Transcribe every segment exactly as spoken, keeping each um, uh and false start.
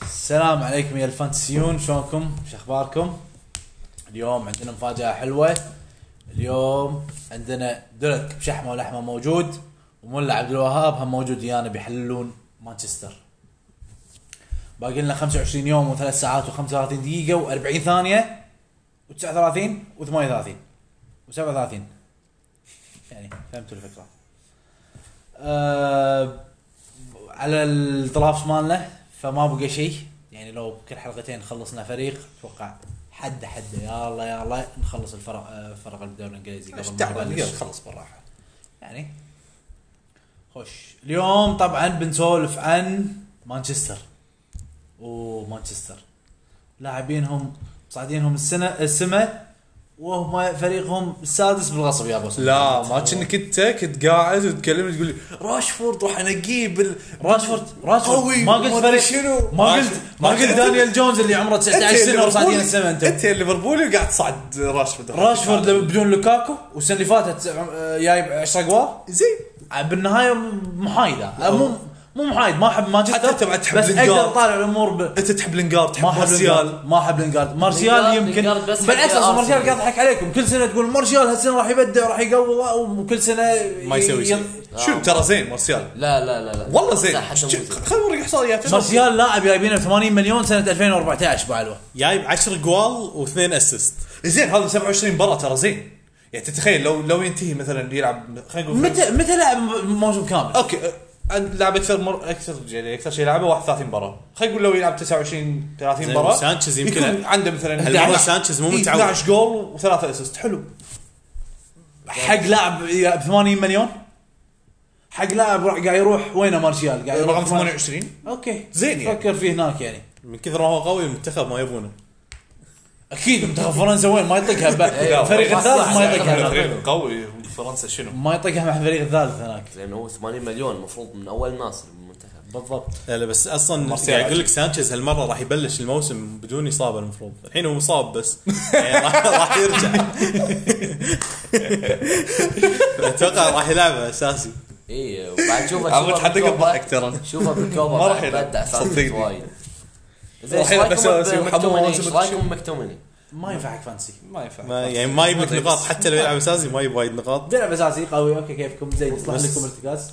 السلام عليكم يا الفانتسيون، شلونكم؟ شو اخباركم؟ اليوم عندنا مفاجأة حلوة. اليوم عندنا درك بشحمة ولحمة موجود، وملا عبد الوهاب هم موجود ويانا بيحللون مانشستر. باقي لنا خمسة وعشرين يوم وثلاث ساعات وخمسة وثلاثين دقيقة وأربعين ثانية وتسعة وثلاثين وثمانية وثلاثين وسبعة وثلاثين، يعني فهمتوا الفكرة. أه على الدرافت مالنا فما بقى شيء، يعني لو كل حلقتين خلصنا فريق اتوقع حد حد يا الله يا الله نخلص الفرق فرق الدوري الانجليزي قبل ما نبلش نخلص بالراحه. يعني خوش اليوم طبعا بنسولف عن مانشستر ومانشستر لاعبينهم صاعدينهم السنه السماء وهم فريقهم السادس بالغصب يا بوس. لا ما كنت كنت كنت قاعد وتكلم تقول لي راشفورد راح انقيه بال راشفورد راشفورد ما قلت فريق شنو ما قلت ما قلت دانيال جونز اللي عمره تسعة عشر سنه وصاعدين السماء. انت انت ليفربولي قاعد تصعد راشفورد راشفورد بدون لوكاكو والسنه اللي فاتت جايب عشرة جوال زين بالنهايه محايده مو مو محايد ما احب مانشستر حتى تبع تحب بس اقدر اطالع الامور ب... انت تحب لينغارد تحب مارسيال ما احب لينغارد مارسيال يمكن بالعكس اصلا مارسيال قاعد يضحك عليكم كل سنه تقول مارسيال هالسنه راح يبدع راح يقوي وكل سنه ما يسوي شيء. شو ترى زين مارسيال لا لا لا لا والله زين. خلينا نوريك احصائيات. مارسيال لاعب جايبينه ثمانين مليون سنه ألفين وأربعة عشر بعلوه جايب عشرة جوال واثنين اسيست. زين هذا سبعة وعشرين مباراه ترى زين. يعني تتخيل لو لو ينتهي مثلا يلعب خلينا نقول متى متى لعب موسم كامل. اوكي لعب اكثر مر اكثر يعني اكثر شيء لعبه واحد وثلاثين مباراه. خلينا نقول لو يلعب تسعة وعشرين ثلاثين مباراه سانشيز يمكن عنده مثلا هالمره سانشيز مو متعود اثناشر جول وثلاثة اسيست. حلو حق لاعب ب ثمانين مليون حق لاعب قاعد يروح وينه مارسيال قاعد رقم ثمانية وعشرين. اوكي زين يعني. فكر فيه هناك يعني من كثر ما هو قوي المنتخب ما يبونه. اكيد منتخب فرنسا وين ما يطقها فريق الثالث ما يطقها فريق قوي فرنسا شنو ما يطقها مع الفريق الثالث هناك لانه هو ثمانين مليون المفروض من اول ناس بالمنتخب بالضبط. لا لا بس اصلا يقول لك سانشيز هالمره راح يبلش الموسم بدون اصابه المفروض. الحين هو مصاب بس يعني راح راح يرجع. اتوقع راح يلعب اساسي. اي وبعد شوفه عمرت حتى قبضك ترى شوفه بالكوبا ما راح يبدع صدقني وايد. زين بس رايكم مكتومني ما ينفع حق فانسي ما ينفع ما يعني ما يبي نقاط حتى لو يلعب اساسي ما يبي وايد نقاط. بيلعب اساسي قوي اوكي كيفكم زين يصلح لكم ارتكاز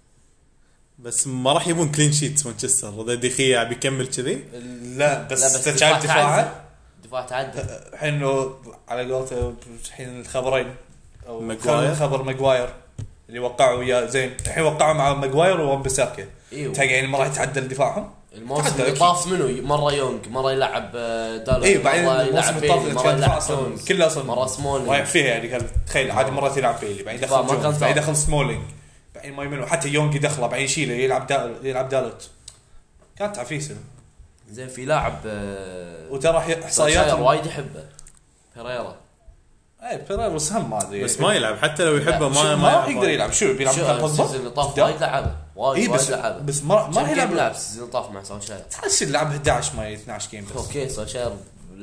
بس ما راح يبون كلين شيت مانشستر. اذا دخيا بيكمل كذي لا بس تشايف دفاعه دفاع تعدى الحين على قولته الحين الخبرين او ماجواير خبر ماجواير اللي وقعوا ويا زين الحين وقعوا مع ماجواير وبساكا. ايوه يعني ما راح يتعدل دفاعهم الموسم اللي طاف منه مره يونغ مره يلعب دالو اي بعدين الموسم اللي طاف مره يلعب اصلا كله اصلا مره سمول رايح فيها يعني تخيل عادي مره يلعب بيلي بعدين يدخل بعدين يدخل سمولينج بعدين ما يمنوا حتى يونغ يدخله بعدين يشيله يلعب دال يلعب دالوت كانت عفيسه. زين في لاعب وترى احصائيات وايد يحبه بيريرا. اي بيريرا بس هم ما ادري بس ما يلعب حتى لو يحبه ما ما راح يقدر يلعب. شو بيلعب مكان السيزون اللي طاف وايد لعبه وايد وايد لعبه بس ما ما يلعب لعب السيزون اللي طاف مع سولشاير. تحس لعب احد عشر ما اثناشر جيم بس. اوكي سولشاير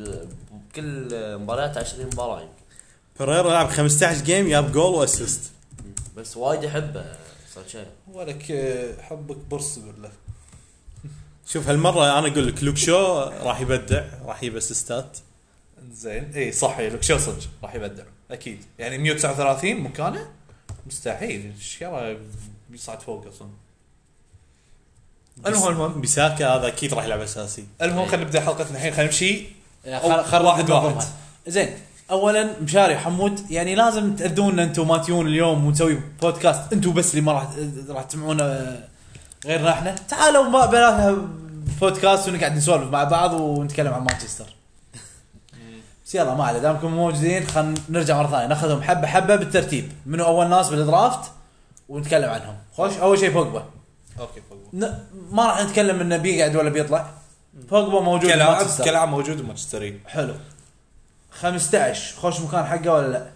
بكل مباريات عشرين مباراه يمكن. بيريرا لعب خمسة عشر جيم جاب جول واسيست بس وايد يحبه سولشاير. ولك حبك برص بالله. شوف هالمره انا اقول لك لوك شو راح يبدع راح يجيب اسيستات. زين اي صح لوك شو صدق راح يبدع اكيد يعني مية وتسعة وثلاثين مكانه مستحيل الشيء بيصعد فوق اصلا. المهم المهم بيساكا هذا اكيد راح يلعب اساسي. المهم خلينا نبدا حلقتنا الحين خلينا نمشي خل واحد واحد. زين اولا مشاري حمود يعني لازم تاذونا انتم ما تيون اليوم ونسوي بودكاست انتم بس اللي ما راح راح تسمعونا غيرنا احنا. تعالوا ما بلاها بودكاست ونقعد نسولف مع بعض ونتكلم عن مانشستر. بس يلا ما عليه دامكم موجودين خلينا نرجع مره ثانيه ناخذهم حبه حبه بالترتيب منو اول ناس بالدرافت ونتكلم عنهم. خوش اول شيء بوجبا. اوكي بوجبا ن... ما راح نتكلم انه بيقعد ولا بيطلع. بوجبا موجود كلاعب كلاعب موجود بمانشستر. حلو خمسة عشر خوش مكان حقه ولا لا؟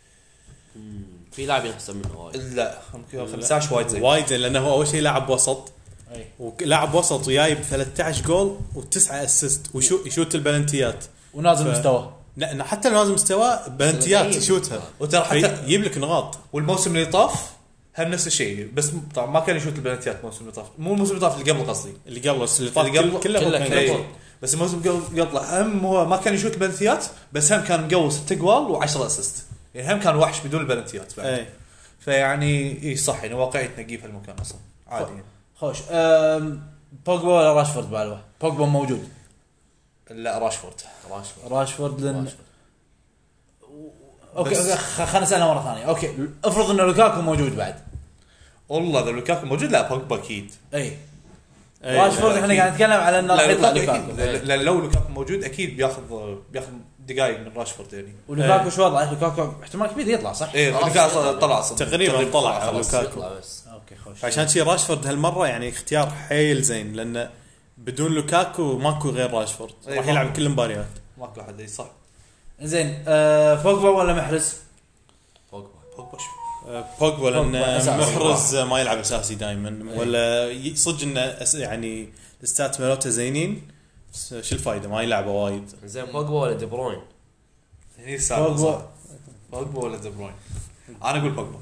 في لاعبين احسن منه وايد. لا خمسة عشر وايد زين وايد زين لانه هو اول شيء لاعب وسط اي ولاعب وسط وجايب ثلاثة عشر جول وتسعة اسيست وشو يشوت البلنتيات ونازل ف... مستوى. لا حتى لازم مستوى بلنتيات يشوتها وترى حتى يجيب لك نقاط. والموسم اللي طاف هم نفس الشيء، بس طبعا ما كان يشوت البلنتيات الموسم اللي طاف، مو الموسم اللي طاف اللي قبل قصدي، اللي قبل اللي طاف اللي قبل كله كله كله كله. كان- بس الموسم قبل قبله هم هو ما كان يشوت البلنتيات، بس هم كان مقوي ست جوال وعشرة اسيست، يعني هم كان وحش بدون البلنتيات بعد. اي فيعني اي صح، يعني واقعي تنقيه في المكان اصلا عادي يعني. خوش أم، بوجبا ولا راشفورد بعده؟ بوجبا موجود. لا راشفورد. راشفورد راشفورد لن راشفورد. اوكي بس- خ- خلينا نسالها مره ثانيه. اوكي افرض ان لوكاكو موجود بعد. والله اذا لوكاكو موجود لا بوجبا اكيد. اي أي. راشفورد احنا قاعد نتكلم على انه راح لا يطلع لوكاكو لوكاكو. أكيد. لا لو لوكاكو موجود اكيد بياخذ بياخذ دقائق من راشفورد يعني. ولوكاكو شو وضعه؟ لوكاكو احتمال كبير يطلع صح؟ ايه خلاص لوكاكو يطلع. طلع اصلا تقريبا طلع خلاص. لوكاكو. يطلع بس. اوكي خوش. فعشان شي راشفورد هالمره يعني اختيار حيل زين، لانه بدون لوكاكو ماكو غير راشفورد، أي راح ماكو. يلعب كل المباريات. ماكو احد اي صح. زين أه بوجبا ولا محرز؟ بوجبا بوجبا شو أه، بوجبا لان بوجبا أساسي. محرز ما يلعب اساسي دائما، ولا ي- صدق انه أس- يعني الستات مالته زينين، بس شو الفائده ما يلعب وايد. زين بوجبا ولا دي بروين؟ هني السالفه صح. بوجبا بوجبا ولا دي بروين؟ انا اقول بوجبا.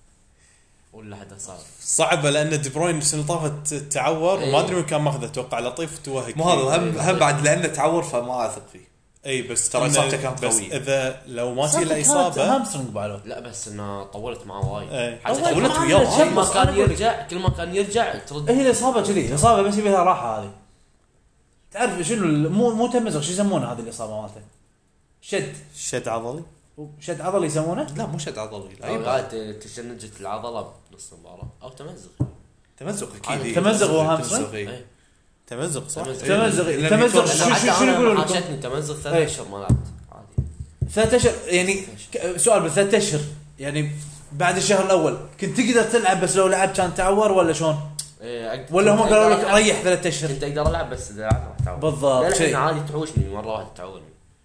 ولا حدا صار صعبه لان دي بروين السنه اللي طافت تعور إيه. وما ادري وين كان ماخذه، اتوقع لطيف توهق. مو هذا هم هم بعد لانه تعور فما اثق فيه. اي بس ترى إنه- إصابته كانت بس قوية. اذا لو ما تصير له اصابه هامسترنج بعده. لا بس انه طولت معه وايد. إيه. حتى طولت طولت معاه وياه شبه. كل ما أنا كان أقول لك. يرجع كل ما كان يرجع ترد. هي الاصابه كذي، الاصابه بس يبيها راحه هذه. تعرف شنو ال- مو مو تمزق، شو يسمونه هذه الاصابه مالته؟ شد شد عضلي. شد عضلي يسمونه. لا مو شد عضلي لا أو يبقى. قاعد تشنجت العضله بنص المباراه او تمزق. تمزق عادي. اكيد. تمزق وهامسترنج؟ تمزق، إيه. إيه. تمزق صح. تمزق. تمزق لأن تمزق يكون- شو حتى شو شو أنا يقولون لكم؟ حاشتني تمزق ثلاث إيه. اشهر ما لعبت عادي. ثلاث اشهر يعني ك- سؤال بالثلاث اشهر يعني بعد الشهر الاول كنت تقدر تلعب، بس لو لعبت كان تعور ولا شلون؟ إيه، أقدر- ولا هم كنت قالوا أقدر لك ألعب. ريح ثلاث اشهر؟ كنت اقدر العب بس اذا لعبت راح تعور. بالضبط، لا شيء. لا عادي تعوشني مره واحده تعورني.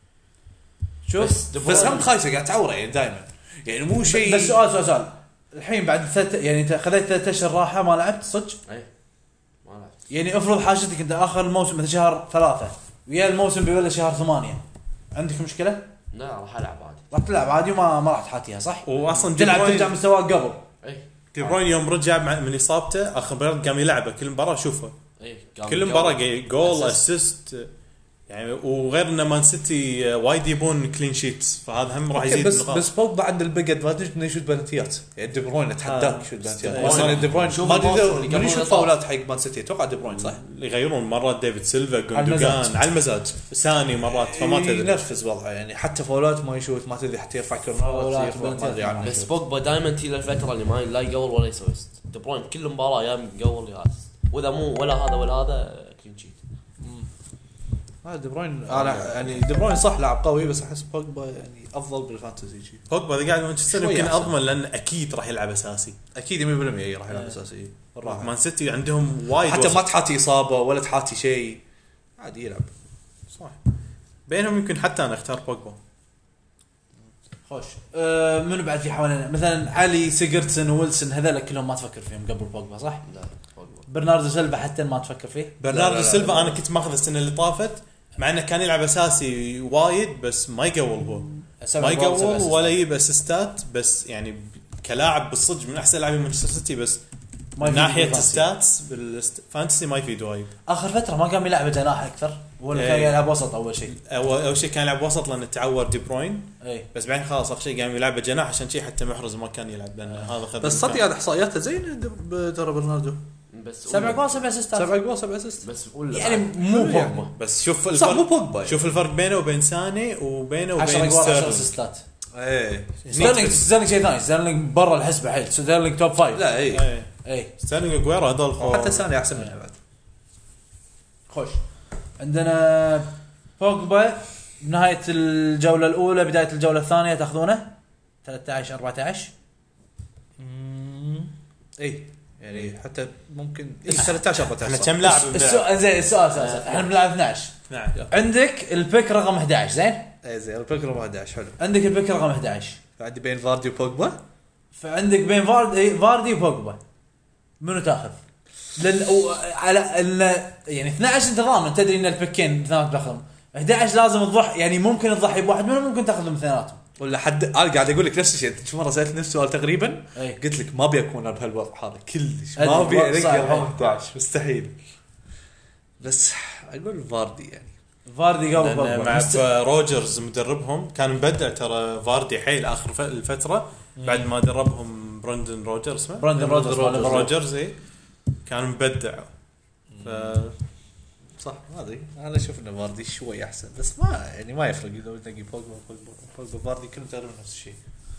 شوف بس بس هم خايسه قاعد تعوره يعني دائما، يعني مو شيء. بس سؤال سؤال سؤال الحين بعد ثلاث يعني انت خذيت ثلاث اشهر راحه ما لعبت صدق؟ اي ما لعبت. يعني افرض حاجتك انت اخر الموسم مثل شهر ثلاثة ويا الموسم بيبلش شهر ثمانية، عندك مشكله؟ لا راح العب عادي. راح تلعب عادي وما ما راح تحاتيها صح؟ واصلا دي تلعب ترجع بروين مستواك قبل. اي دي بروين يوم رجع مع- من اصابته اخر مباراه قام يلعبه كل مباراه شوفه اي قام كل يقول. مباراه جاي- جول أسيست. اسيست يعني. وغير ان مان سيتي وايد يبون كلين شيتس، فهذا هم راح أوكي، يزيد بس النقاط. بس بوجبا عند البقد ما ادري انه يشوت بلنتيات، يعني دي بروين اتحداك آه. يشوت بلنتيات. إيه. مثلا دي بروين شوف ما ادري الموسم إذا- اللي من قبل يشوت ما فاولات حق مان سيتي، اتوقع دي بروين صح؟ يغيرون مرات ديفيد سيلفا المزاج. جوندوجان على المزاج ثاني مرات فما تدري. ينرفز وضعه يعني، حتى فاولات ما يشوت، ما تدري حتى يرفع كورنرات فاولات يرفع، ما ادري عنه. بس بوجبا دائما تي الفتره اللي ما لا يقول ولا يسوي است. دي بروين كل مباراه يا يقول يا است. واذا مو ولا هذا ولا هذا كلين شيت. آه دي بروين انا يعني دي بروين صح لاعب قوي، بس احس بوجبا يعني افضل بالفانتزي شيء. بوجبا اذا قاعد مانشستر شوي يمكن أحسن. اضمن لانه اكيد راح يلعب اساسي. اكيد مية بالمية راح يلعب اساسي بالراحه، مان سيتي عندهم وايد حتى وسط. ما تحاتي اصابه ولا تحاتي شيء عادي يلعب. صح بينهم يمكن حتى انا اختار بوجبا. خوش أه منو بعد في حوالينا مثلا علي سيجرتسون ويلسون هذول كلهم ما تفكر فيهم قبل بوجبا صح؟ لا بوجبا. برناردو سيلفا حتى ما تفكر فيه؟ لا، لا، برناردو لا، سيلفا لا. انا كنت ماخذ السنه اللي طافت، مع انه كان يلعب اساسي وايد بس ما يقول هو سبع ما جوال، سبع يقول أسيستات. ولا يجيب اسيستات، بس يعني كلاعب بالصدق من احسن لاعبين مانشستر سيتي، بس ما من يفيد ناحيه بالفانتسي. ستاتس بالفانتسي ما يفيد وايد. اخر فتره ما قام يلعب جناح اكثر ولا كان إيه. يلعب وسط اول شيء؟ اول أول شيء كان يلعب وسط لانه تعور دي بروين، اي بس بعدين خلاص اخر شيء قام يلعب جناح عشان شيء حتى محرز ما كان يلعب لان هذا خذ بس صدق هذا احصائياته زين ترى برناردو، بس سبع جوال سبع اسيستات سبع جوال سبع اسيست. بس ولا يعني بعد. مو حلو يعني. بوجبا. بس شوف صح الفرق مو بوجبا شوف الفرق بينه وبين ساني وبينه عشرة وبين جوال عشرة ستيرلينج. اسيستات. ايه ستيرلينج ستيرلينج شيء ثاني، ستيرلينج برا الحسبه حيل، ستيرلينج توب فايف. لا ايه إيه. اي ستيرلينج اجويرو هذول فوق. حتى ثاني احسن منه بعد. خوش عندنا بوجبا بنهايه الجوله الاولى بدايه الجوله الثانيه تاخذونه ثلاثة عشر أربعة عشر. ايه يعني حتى ممكن ايه ثلاثة عشر احنا أربعة عشر. كم لاعب السؤال زين السؤال اساسا احنا بنلعب اثناشر. نعم عندك البيك رقم احد عشر زين؟ ايه زين البيك رقم احد عشر حلو. عندك البيك رقم احد عشر عندي بين فاردي وبوجبا. فعندك بين فاردي فاردي وبوجبا منو تاخذ؟ لان أو- على ان يعني اثناشر انت ضامن تدري ان البيكين اثنينات باخذهم، احد عشر لازم تضحي يعني ممكن تضحي بواحد منهم ممكن تاخذهم اثنيناتهم. ولا حد انا قاعد اقول لك نفس الشيء. شو مره سالت نفس السؤال تقريبا أي. قلت لك ما ابي اكون بهالوضع هذا كلش أدري، ما ابي صح، ارقى أي. أربعة عشر مستحيل. بس اقول فاردي يعني فاردي قبل لأن بوجبا مع مست- روجرز مدربهم كان مبدع ترى فاردي حيل اخر ف- الفتره بعد ما دربهم براندن روجرز اسمه براندن روجرز مال ليفربول. روجرز اي كان مبدع. ف صح ما ادري انا اشوف انه فاردي شوي احسن بس ما يعني ما يفرق لو تلاقي بوجبا بوجبا بوجبا فاردي كلهم تقريبا نفس الشيء.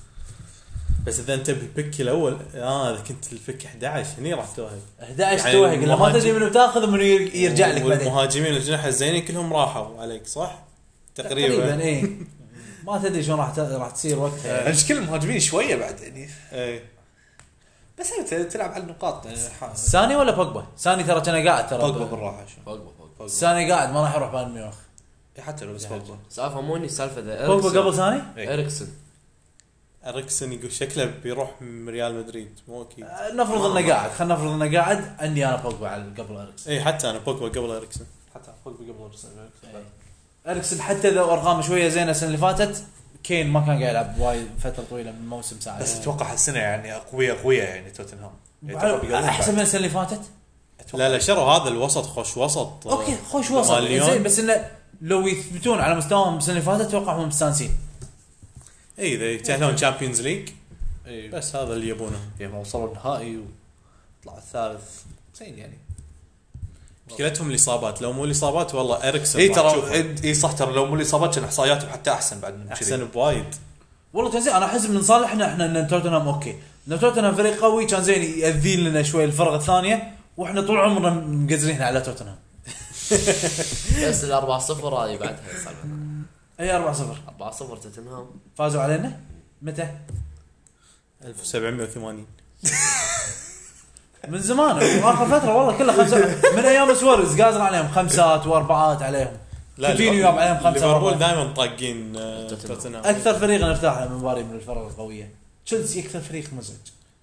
بس اذا انت بالبيك الاول اه اذا كنت البيك احد عشر هني راح توهق. احد عشر يعني توهق لما ما المهاجم- تدري منو تاخذ ومنو ير- يرجع لك بعدين والمهاجمين الجناح الزينين كلهم راحوا عليك صح تقريبا, تقريبا اي ما تدري شلون راح ت- راح تصير وقتها يعني. المشكله المهاجمين شويه بعد يعني اي بس انت تلعب على النقاط يعني ح- ساني ولا بوجبا؟ ساني ترى كان قاعد ترى بوجبا بالراحه شو بوجبا بوجبا ساني قاعد ما راح يروح بايرن ميونخ. حتى لو بس بوجبا سالفه موني السالفه ذا بوجبا قبل ساني؟ اريكسن اريكسن يقول شكله بيروح من ريال مدريد مو اكيد. آه، نفرض انه قاعد خلينا نفرض انه قاعد عندي انا بوجبا على قبل اريكسن. اي حتى انا بوجبا قبل اريكسن. حتى بوجبا قبل ارسنال اريكسن حتى اذا ارقامه شويه زينه السنه اللي فاتت كين ما كان قاعد يلعب وايد فتره طويله من الموسم ساعه. بس اتوقع هالسنه يعني قويه قويه يعني توتنهام يعني أتوقع بيقدرون احسن بعد. من السنه اللي فاتت. أتوقع. لا لا شروا هذا الوسط خوش وسط. اوكي خوش وسط مال ليون. زين بس انه لو يثبتون على مستواهم السنه اللي فاتت اتوقع هم مستانسين. اي اذا يتاهلون تشامبيونز ليج إيه. بس هذا اللي يبونه. يعني ما وصلوا النهائي وطلعوا الثالث زين يعني مشكلتهم الاصابات لو مو الاصابات والله اريكسن اي راح ترى تشوفه اي صح ترى لو مو الاصابات كان احصائياتهم حتى احسن بعد من كذي. احسن بوايد. والله كان زين انا احس من صالحنا احنا ان توتنهام اوكي ان توتنهام فريق قوي كان زين يأذين لنا شوي الفرق الثانيه واحنا طول عمرنا مقزرين على توتنهام. بس الأربعة صفر هذه بعدها سالفة اي أربعة صفر أربعة صفر توتنهام فازوا علينا متى؟ ألف وسبعمية وثمانين من زمان اخر فتره والله كلها خمسة من ايام سواريز قازر عليهم خمسات واربعات عليهم. كوتينيو ياب عليهم خمسة ليفربول وأربعة. دائما طاقين آه، توتنهام. توتنهام. اكثر فريق نرتاح له من مباري من الفرق القويه. تشيلسي اكثر فريق مزعج.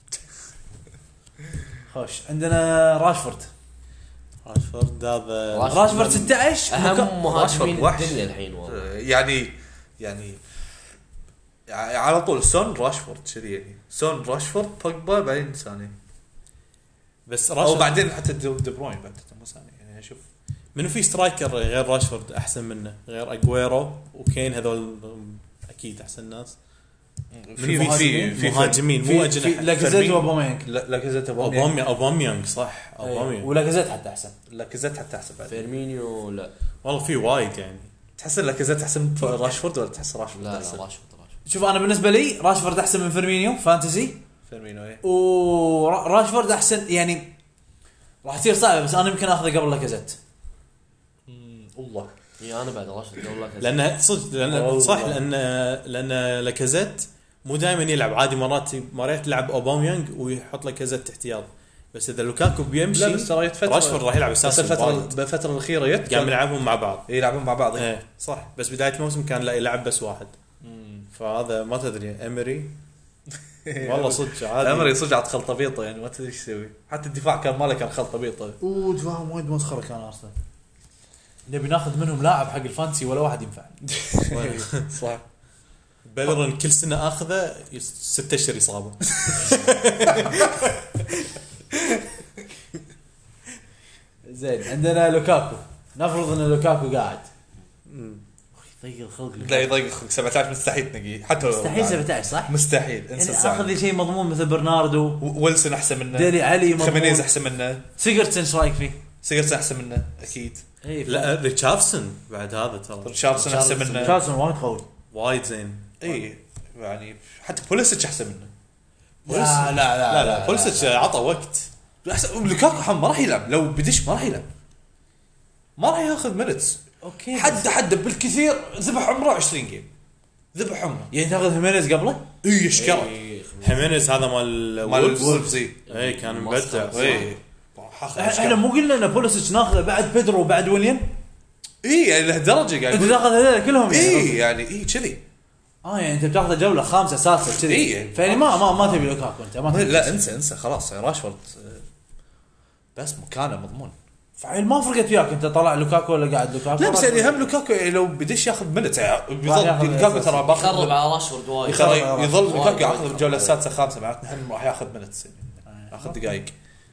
خوش عندنا راشفورد. راشفورد هذا راشفورد. راشفورد ستة عشر أهم مهاجمين وحش. الدنيا الحين والله. يعني يعني يعني على طول سون راشفورد كذي يعني سون راشفورد بوجبا بعدين ثاني بس او راشفورد بعدين حتى دي دي بروين بعد مو ثاني يعني اشوف منو في سترايكر غير راشفورد احسن منه غير اجويرو وكين هذول اكيد احسن ناس. في في- في في مهاجمين مو في اجنحه. لاكازيت وابوميانج. لا لاكازيت اوباميانج اوباميانج صح أيوة. اوباميانج ولاكازيت حتى احسن. لاكازيت حتى احسن بعد فيرمينيو لا والله في وايد يعني. تحس لاكازيت احسن من راشفورد ولا تحس راشفورد لا لا احسن؟ راشفورد راشفورد شوف انا بالنسبه لي راشفورد احسن من فيرمينيو فانتسي فيرمينو ايه وراشفورد احسن يعني راح تصير صعبه بس انا يمكن اخذه قبل لاكازيت. والله يا أنا بعد راشفورد قبل لا لان صدق لان والله. صح لان لان لاكازيت مو دائما يلعب عادي مرات مرات يلعب اوباميانج ويحط لاكازيت احتياط بس اذا لوكاكو بيمشي لا بس ترى يت فترة- راشفورد راح يلعب بس اساسي الفتره وايد. بالفتره الاخيره يت قام كان يلعبهم مع بعض. يلعبون مع بعض ايه صح بس بدايه الموسم كان لا يلعب بس واحد فهذا ما تدري امري والله صدق عادي. امري صدق عاد خلطه بيضه يعني ما تدري ايش يسوي حتى الدفاع كان ماله كان خلطه بيضه ودفاعهم وايد مسخره كان ارسنال. نبي ناخذ منهم لاعب حق الفانتسي ولا واحد ينفع. صح بيلرن كل سنه اخذه يس- ستة اشهر اصابه. زين عندنا لوكاكو. نفرض ان لوكاكو قاعد. يضيق الخلق. لا يضيق خلق سبعة عشر مستحيل تنقيه حتى لو مستحيل سبعة عشر صح؟ مستحيل انسى يعني الزعل. اخذ لي شيء مضمون مثل برناردو. و- ويلسون احسن منه ديلي علي مضمون. خيمينيز احسن منه سيجرتسن ايش رايك فيه؟ سيجرسون احسن منه اكيد اي لا ريتشاردسون بعد هذا ترى ريتشاردسون احسن منه تشارلسون وايد قوي. وايد زين. اي يعني حتى بوليسيتش احسن منه لا لا لا لا لا بولسيتش عطى وقت. احسن لوكاكو هم ما راح يلعب لو بدش ما راح يلعب ما راح ياخذ مينتس اوكي حد حد بالكثير ذبح عمره عشرين جيم ذبح عمره يعني تاخذ هيمينيز قبله؟ اي يشكره هيمينيز هذا مال مال وولفز. وولفز اي اي كان مبدع. اي احنا مو قلنا ان بوليسيتش ناخذه بعد بيدرو وبعد ويليام؟ اي يعني لهالدرجه قاعد انت يقول تاخذ هذول كلهم يعني اي يعني اي كذي اه يعني انت بتاخذ جوله خامسه سادسه كذي. إيه. فيعني ما ما ما تبي لوكاكو انت ما تبي. لا انسى انسى خلاص يعني راشفورد آه، بس مكانه مضمون فعيل ما فرقت وياك انت طلع لوكاكو ولا قاعد لوكاكو. لا بس يعني هم لوكاكو لو بدش ياخذ منت بيظل لوكاكو ترى باخذ يخرب على راشفورد وايد يظل لوكاكو ياخذ الجوله السادسه خامسه معناته هم راح ياخذ منت ياخذ دقائق.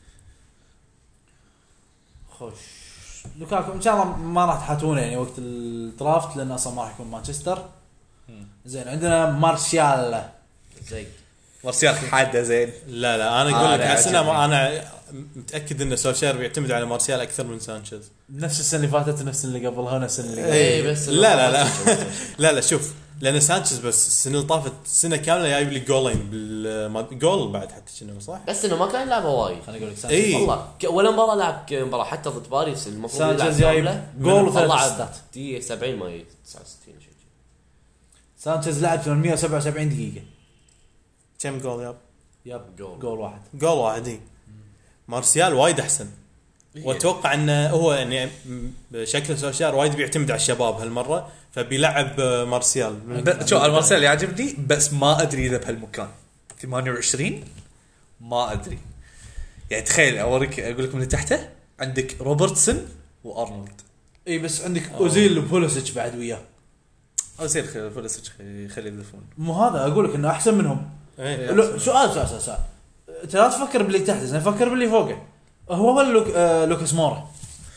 خوش لوكاكو ان شاء الله ما راح تحاتونه يعني وقت الدرافت لان اصلا ما راح يكون مانشستر. زين عندنا مارسيال زي مارسيال حاده زين. لا لا انا اقول لك هالسنه انا متاكد ان سولشير بيعتمد على مارسيال اكثر من سانشيز. نفس السنه اللي فاتت ونفس اللي قبلها ونفس اللي اي بس لا لا لا لا لا شوف لان سانشيز بس السنه اللي طافت سنه كامله جايب لي جولين بالجول بعد حتى شنو صح بس انه ما كان لعبه وايد. خليني اقول لك إيه. والله ولا مباراه لعب مباراه حتى ضد باريس المفروض سانشيز جايب جول وثلاث اسيستات دقيقه سبعين ما هي تسعة وستين شيء. سانشيز لعب ثمانمية وسبعة وسبعين دقيقه. كم جول ياب ياب جول. جول واحد جول واحد إيه. مارسيال وايد احسن واتوقع انه هو يعني بشكل سوشيال وايد بيعتمد على الشباب هالمره فبيلعب مارسيال. شو المارسيال يعجبني بس ما ادري اذا بهالمكان ثمانية وعشرين ما ادري يعني. تخيل اوريك اقول لك من تحته عندك روبرتسون وارنولد. اي بس عندك اوزيل وبوليسيتش بعد وياه. اوزيل بوليسيتش خليه يدفون مو هذا اقول لك انه احسن منهم. إيه. لو سؤال سؤال سؤال انت لا تفكر باللي تحت زين فكر باللي فوقه. هو ولا لوك آه لوكاس مورا؟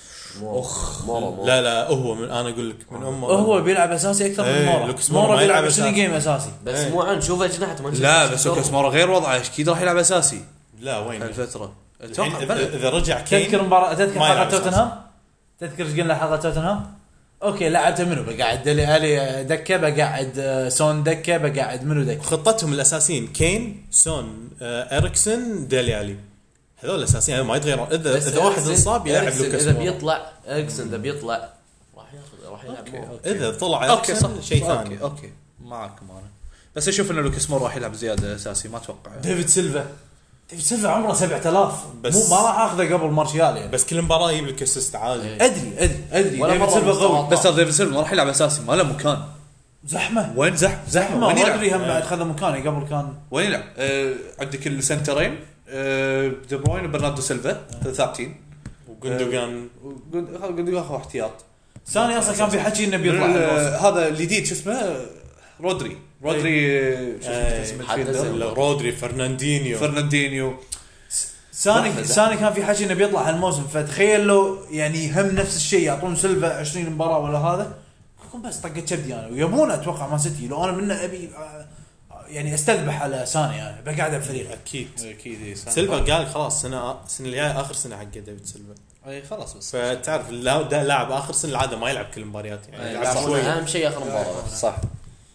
اخ مورا لا لا هو من انا اقول لك من امه هو بيلعب اساسي اكثر من ايه مورا. مورا بيلعب عشرين جيم اساسي بس ايه. مو عن شوف اجنحه مانشستر. لا بس لوكاس مورا غير وضعه اكيد راح يلعب اساسي لا وين الفتره. الحين اذا إذا رجع كين تذكر مباراه تذكر ما حلقه يلعب توتنهام تذكر ايش قلنا حلقه توتنهام اوكي لعبته منو بقعد دلي الي دكه بقعد سون دكه بقعد منو دكه. خطتهم الاساسيين كين سون آه اريكسن ديلي الي هذول الاساسيين ما يتغيرون. اذا اذا واحد انصاب يلعب لوكاس اذا بيطلع اريكسن اذا بيطلع راح ياخذ راح يلعب مورا. اذا طلع اوكي صح شيء ثاني. اوكي اوكي معكم انا بس اشوف انه لوكاس مورا راح يلعب زياده اساسي ما اتوقع. ديفيد سيلفا ديفيد سيلفا عمره سبعة آلاف بس- مو ما راح اخذه قبل مارشال يعني. بس كل مباراه يجيب لك اسيست عادي. ادري ادري ادري ولا ديفيد مرة سيلفا مستوى قوي بس ترى ديفيد سيلفا ما راح يلعب اساسي ما له مكان. زحمه وين زح زحمه ما وين يلعب ادري هم بعد خذ مكاني قبل كان وين يلعب أه عندك السنترين أه دي بروين وبرناردو سيلفا ثابتين وغوندوغان قد اخذ احتياط. ثاني اصلا كان في حكي انه بيطلع آه، هذا الجديد شو اسمه رودري رودري آه، شو اسمه حتى الفيلدر؟ زين. رودري فرناندينيو فرناندينيو ثاني لحظة. ثاني كان في حكي انه بيطلع هالموسم فتخيل لو يعني هم نفس الشيء يعطون سيلفا عشرين مباراه ولا هذا يكون بس طقه كبدي انا ويبون اتوقع ما سيتي لو انا منه ابي آه، يعني استذبح على ثاني انا بقعد بفريق اكيد اكيد إيه، صح. سيلفا قال خلاص سنه السنه الجايه اخر سنه حق ديفيد سيلفا اي خلاص بس فتعرف اللا- ده لاعب اخر سنه العاده ما يلعب كل المباريات يعني أي، يلعب صح. شوي. اهم شيء اخر مباراه بس. صح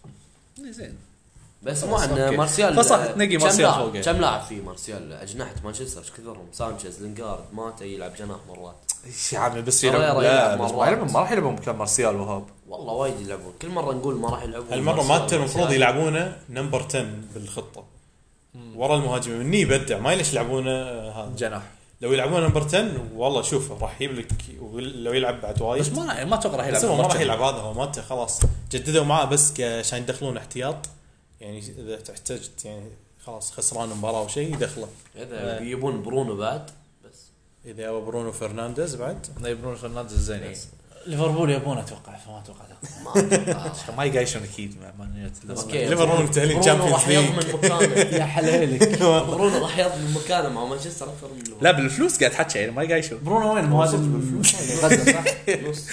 زين بس مو خلاص، عن أوكي. مارسيال فصح، تنقي كم مارسيال لاعب- فوقه. كم لاعب فيه مارسيال اجنحه مانشستر ايش كثرهم سانشيز لينغارد ماتا يلعب جناح مرات ايش يا عمي بس ترى يلعب يلعب لا بس ما مرات. يلعب ما راح يلعبون مكان مارسيال وهاب. والله وايد يلعبون كل مره نقول ما راح يلعبون هالمره مارسيال، ماتا المفروض مارسيال. يلعبونه نمبر عشرة بالخطه ورا المهاجمين مني يبدع ما ليش يلعبونه آه، هذا جناح لو يلعبون نمبر عشرة والله شوف راح يجيب لك لو يلعب بعد وايد بس ما ما اتوقع راح بس يلعب هو ما راح مرتين. يلعب هذا هو ماتا خلاص جددوا معاه بس عشان يدخلون احتياط يعني اذا تحتاجت يعني خلاص خسران مباراه او شيء يدخله اذا بيبون برونو بعد بس اذا يا برونو فرنانديز بعد برونو فرنانديز زين يعني. ليفربول يبون اتوقع فما اتوقع ما أتوقع. ما يقايشون اكيد مع مان يونايتد. اوكي ليفربول متأهلين برونو Champions راح League. يضمن مكانه يا حليلك برونو راح يضمن مكانه مع مانشستر اكثر من ليفربول. لا بالفلوس قاعد تحكي يعني ما يقايشون. برونو وين مهاجم متقدم صح نص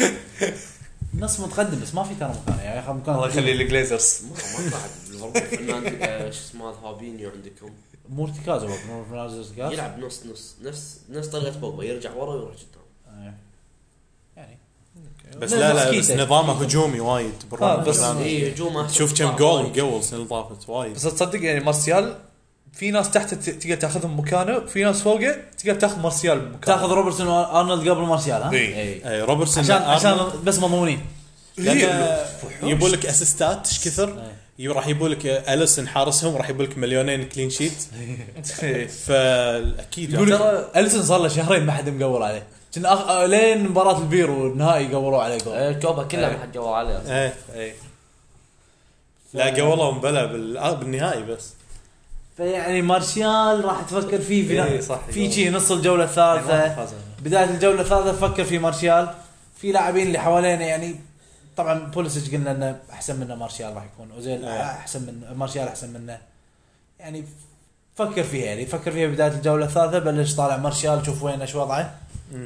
نص متقدم بس ما في ترى مكانه يعني اخذ مكان الله يخلي الجليزرز. ما ما بعد ليفربول فنان آه، شو اسمه هذا فابينيو عندكم مو ارتكاز هو برونو فرنانديز ارتكاز يلعب نص نص نفس نفس طريقه بوجبا يرجع ورا ويروح قدام. يعني بس لا لا بس مسكيته. نظامه هجومي وايد برونو آه، بس فرنانديز. اي هجوم احسن شوف كم صار جول وايد. جول السنه اللي طافت وايد بس تصدق يعني مارسيال في ناس تحت ت- تقدر تاخذهم مكانه في ناس فوقه تقدر تاخذ مارسيال مكانه. تاخذ روبرتسون وارنولد قبل مارسيال ها إيه. اي اي روبرتسون عشان أرنولد. عشان بس مضمونين لأن يبون لك اسيستات ايش كثر يب- راح يبون لك اليسون حارسهم راح يبون لك مليونين كلين شيت فاكيد يقول يعني. لك اليسون صار له شهرين ما حد مقور عليه كنا أخ... آه، لين مباراه البيرو النهائي قوروا عليه جول آه، كوبا كلها ما حد جوال عليه أصلاً. ايه اي لا قولوا مبلا بال- آه، بالنهائي بس فيعني مارشال راح تفكر فيه في إيه، صح. في شيء نص الجوله الثالثه فاز. بدايه الجوله الثالثه فكر في مارشال. في لاعبين اللي حوالينا يعني طبعا بوليسيتش قلنا انه احسن منه مارشال راح يكون، اوزيل احسن من مارشال احسن منه يعني. فكر فيها يعني فكر فيها بدايه الجوله الثالثه، بلش طالع مارشال شوف وين ايش وضعه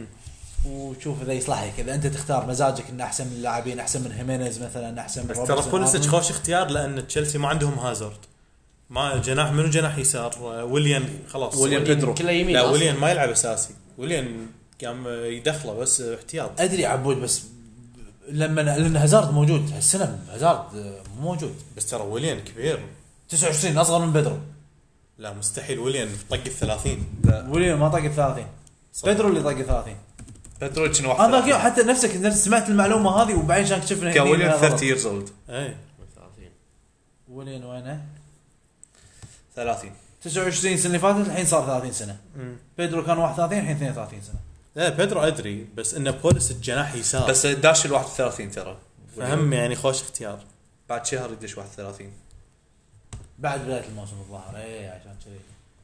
وشوف اذا يصلح لك. اذا انت تختار مزاجك انه احسن من اللاعبين، احسن من هيمينيز مثلا، احسن من بس ترى بوليسيتش خوش اختيار لان تشيلسي ما عندهم هازارد، ما جناح منو جناح يسار. ويليان خلاص ويليان بيدرو كله يمين. لا أصلاً. ويليان ما يلعب اساسي، ويليان قام يدخله بس احتياط. ادري عبود بس لما لان هازارد موجود هالسنه، هازارد موجود بس ترى ويليان كبير، تسعة وعشرين اصغر من بدرو. لا مستحيل ويليان طق الثلاثين. ويليام ما طق الثلاثين، بدرو اللي طق الثلاثين. بيدرو كان هذا واحد يوم حتى نفسك نفس سمعت المعلومه هذه وبعدين شان شفنا كان ويليام هني ثلاثين years old. اي ويليام وينه ثلاثين تسعة وعشرين سنه اللي فاتت، الحين صار ثلاثين سنه. بيدرو كان واحد وثلاثين الحين اثنين وثلاثين سنه. لا بيدرو ادري بس انه بوليسيتش جناح يسار، بس داش ال واحد وثلاثين ترى. فهم يعني خوش اختيار. بعد شهر يدش واحد وثلاثين. بعد بدايه الموسم الظاهر اي عشان كذي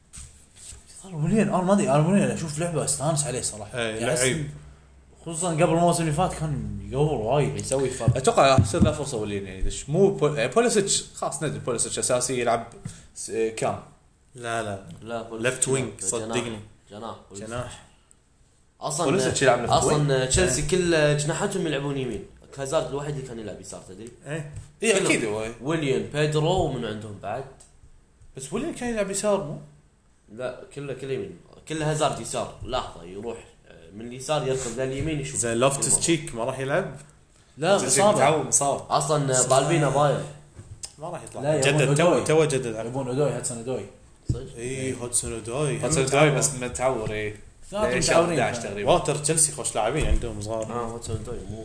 صار ويليام. انا ما ادري انا ويليام اشوف لعبه استانس عليه صراحه. اي يعني لعيب خصوصا قبل الموسم اللي فات كان يقور وايد. يسوي فرق. اتوقع راح تصير له فرصه ولين يعني يدش. مو بول... يعني بوليسيتش خلاص ندري بوليسيتش اساسي يلعب س... كام لا لا لا ليفت وينج صدقني جناح جناح اصلا بوليسيتش يلعب ليفت اصلا تشيلسي كل جناحاتهم يلعبون يمين. هازارد الوحيد اللي كان يلعب يسار تدري. اي اي اكيد هو. ويليام بيدرو ومن عندهم بعد. بس ويلين كان يلعب يسار مو؟ لا كله كله يمين. كله هازارد يسار. لحظه يروح من اليسار يركض لليمين يشوف زين لوفتس تشيك ما راح يلعب، لا مصاب متعود مصاب اصلا طالبينه ضايع. ما راح يطلع. لا، جدد يبون تو أدوي. تو جدد عقد. يبون ادوي هاتسون ادوي اي هودسون ودوي هاتسون داي بس متعور اي ثلاثة شهر متعورين. احد عشر تقريبا. واتر تشيلسي خوش لاعبين عندهم صغار. اه هاتسون دوي مو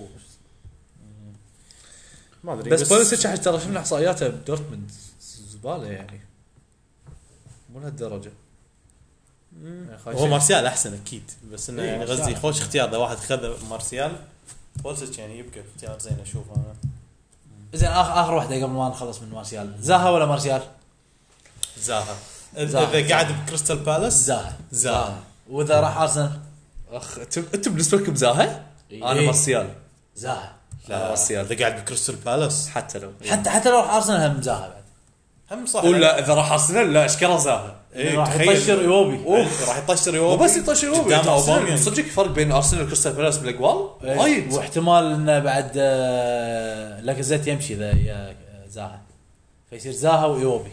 ما ادري بس بوليسيتش ترى شنو احصائياته بدورتموند زباله يعني مو لهالدرجه. هو مارسيال احسن اكيد، بس انه إيه، يعني مارسيال. قصدي خوش اختيار اذا واحد خذ مارسيال. بوليسيتش يعني يبقى اختيار زين اشوف انا. زين اخر اخر واحده قبل ما نخلص من مارسيال، زاها ولا مارسيال؟ زاها زاها. اذا قاعد بكريستال بالاس زاها. زاها. واذا راح ارسنال اخ انتم انتم بالنسبه لكم زاهه؟ انا إيه. مارسيال. زاها. لا مارسيال اذا قاعد بكريستال بالاس حتى لو حتى حتى لو راح ارسنال هم زاها بعد. هم صح. ولا اذا راح ارسنال لا اشكره زاهه. إيه راح تخيل. يطشر ايوبي. اوف راح يطشر يوبي وبس يطش يوبي قدام أوباميانغ. صدق فرق بين ارسنال وكريستال بالاس بالاقوال إيه. وايد. واحتمال انه بعد آه، لاكازيت يمشي اذا يا زاها، فيصير زاها وايوبي.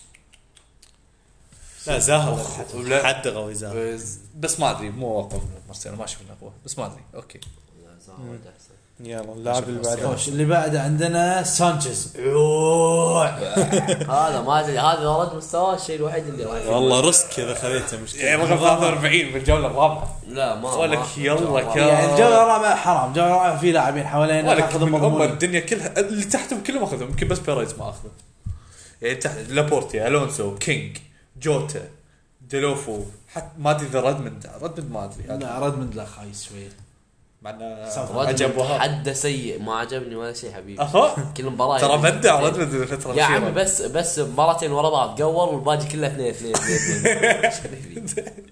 لا زاها ولا- حد قوي زاها. بس- بس ما ادري مو اقوى من مارسيال ما شفنا اقوى بس ما ادري اوكي. لا زاها وايد احسن. يلا اللاعب اللي بعده خوش اللي بعده عندنا سانشيز. أوه. هذا ما ادري هذا ورد مستوى الشيء الوحيد اللي راح والله رزق اذا خذيته مشكله. يعني رقم ثلاثة وأربعين بالجوله الرابعه لا ما ولك ما- يلا ما- كان. يعني الجوله الرابعه حرام، الجوله الرابعه في لاعبين حوالينا ولك ناخذهم من هم مضمونين. الدنيا كلها اللي تحتهم كلهم اخذهم يمكن بس بيريز ما اخذه. يعني تحت لابورتي الونسو كينج جوتا ديلوفو حتى ما ادري اذا ردمند ردمند ما ادري لا ريدموند لا خايس شويه. مع انه ساوث- عجب رجب وهاب حد سيء ما عجبني ولا شيء حبيبي. اها كل مباراه ترى يعني بدع اثنين. ردمند الفتره يا عمي الاخيره بس بس مباراتين ورا بعض قول والباقي كله اثنين اثنين اثنين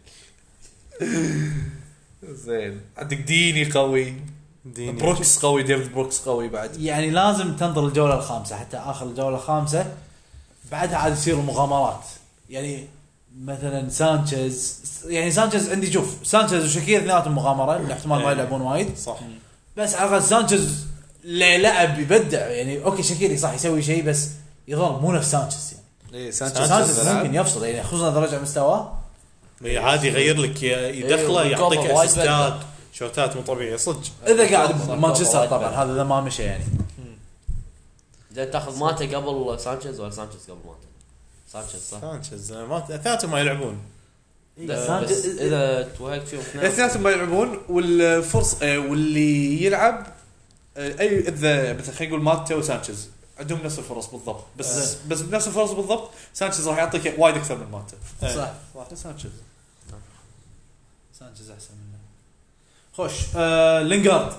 اثنين. زين عندك ديني قوي ديني. بروكس قوي ديفيد بروكس قوي بعد. يعني لازم تنظر الجوله الخامسه حتى اخر الجوله الخامسه، بعدها عاد يصير المغامرات. يعني مثلا سانشيز، يعني سانشيز عندي شوف سانشيز وشاكير اثنيناتهم مغامره إن احتمال ما يلعبون وايد، صح. بس على الاقل سانشيز لعب يبدع. يعني اوكي شاكيري صح يسوي شيء بس يظل مو نفس سانشيز. يعني ايه سانشيز ممكن يفصل يعني خصوصا اذا رجع مستواه. إيه، عادي يغير لك ي- يدخله إيه، يعطيك وكوبر وايد اسيستات شوتات مو طبيعيه صدق. اذا قاعد صح، مانشستر وايد طبعا بدع. هذا اذا ما مشى يعني. زين تاخذ ماته قبل سانشيز ولا سانشيز قبل ماته؟ سانشيز صح؟ سانشيز ما اثنيناتهم ما يلعبون. بس, سانشيز- بس اذا توهقت فيهم اثنين الاثنيناتهم ما يلعبون والفرص آه، واللي يلعب آه، اي اذا مثلا خلينا نقول ماتا وسانشيز عندهم نفس الفرص بالضبط بس بس بنفس الفرص بالضبط سانشيز راح يعطيك وايد اكثر من ماتا. إيه. صح صح سانشيز سانشيز احسن منه. خوش آه لينغارد.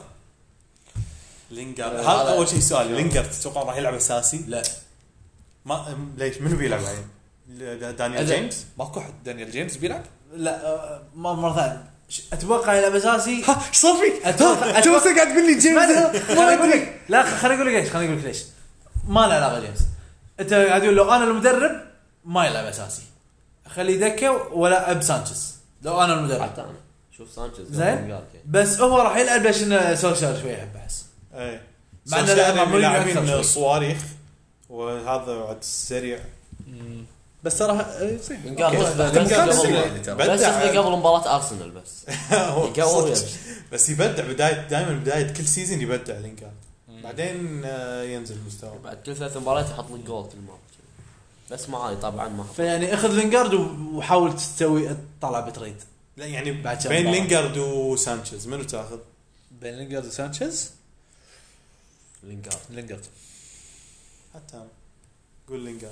لينجارد هذا- هذا اول شيء سؤال. لينجارد تتوقع راح يلعب اساسي؟ لا ما ليش منو بيلعب يعني؟ دانيال أذا- جيمس؟ ماكو حد دانيال جيمس بيلعب لا آه، ما مره ثانيه اتوقع يلعب اساسي. ها ايش صار فيك؟ أتوقع- تو قاعد تقول لي جيمس خليني اقول لك لا خليني اقول لك ليش خليني اقول لك ليش ما له علاقه جيمس. انت قاعد تقول لو انا المدرب ما يلعب اساسي اخليه دكه ولا اب سانشيز لو انا المدرب. حتى انا شوف سانشيز زين بس هو راح يلعب ليش انه سولشار شوي يحب احس ايه مع مع إنه لاعب ان معمولين أكثر لاعبين شوي. صواريخ وهذا عاد سريع. بس ترى زين لينجارد أوكي. بس- هذا بس مكان قبل- سريع يعني ترى. بس بدع. ياخذه قبل مباراه ارسنال بس هو يقوي صدق. بس يبدع بدايه دائما بدايه كل سيزون يبدع لينجارد بعدين آه، ينزل مستواه. بعد كل ثلاث مباريات يحط لك جول كل مره بس معاي طبعا ما حط. فيعني اخذ لينجارد وحاول تسوي طلع بتريد. لا يعني بعد كم بين مباراة. لينجارد وسانشيز منو تاخذ؟ بين لينجارد وسانشيز لينجارد لينجارد. حتى أنا. قول لينجارد.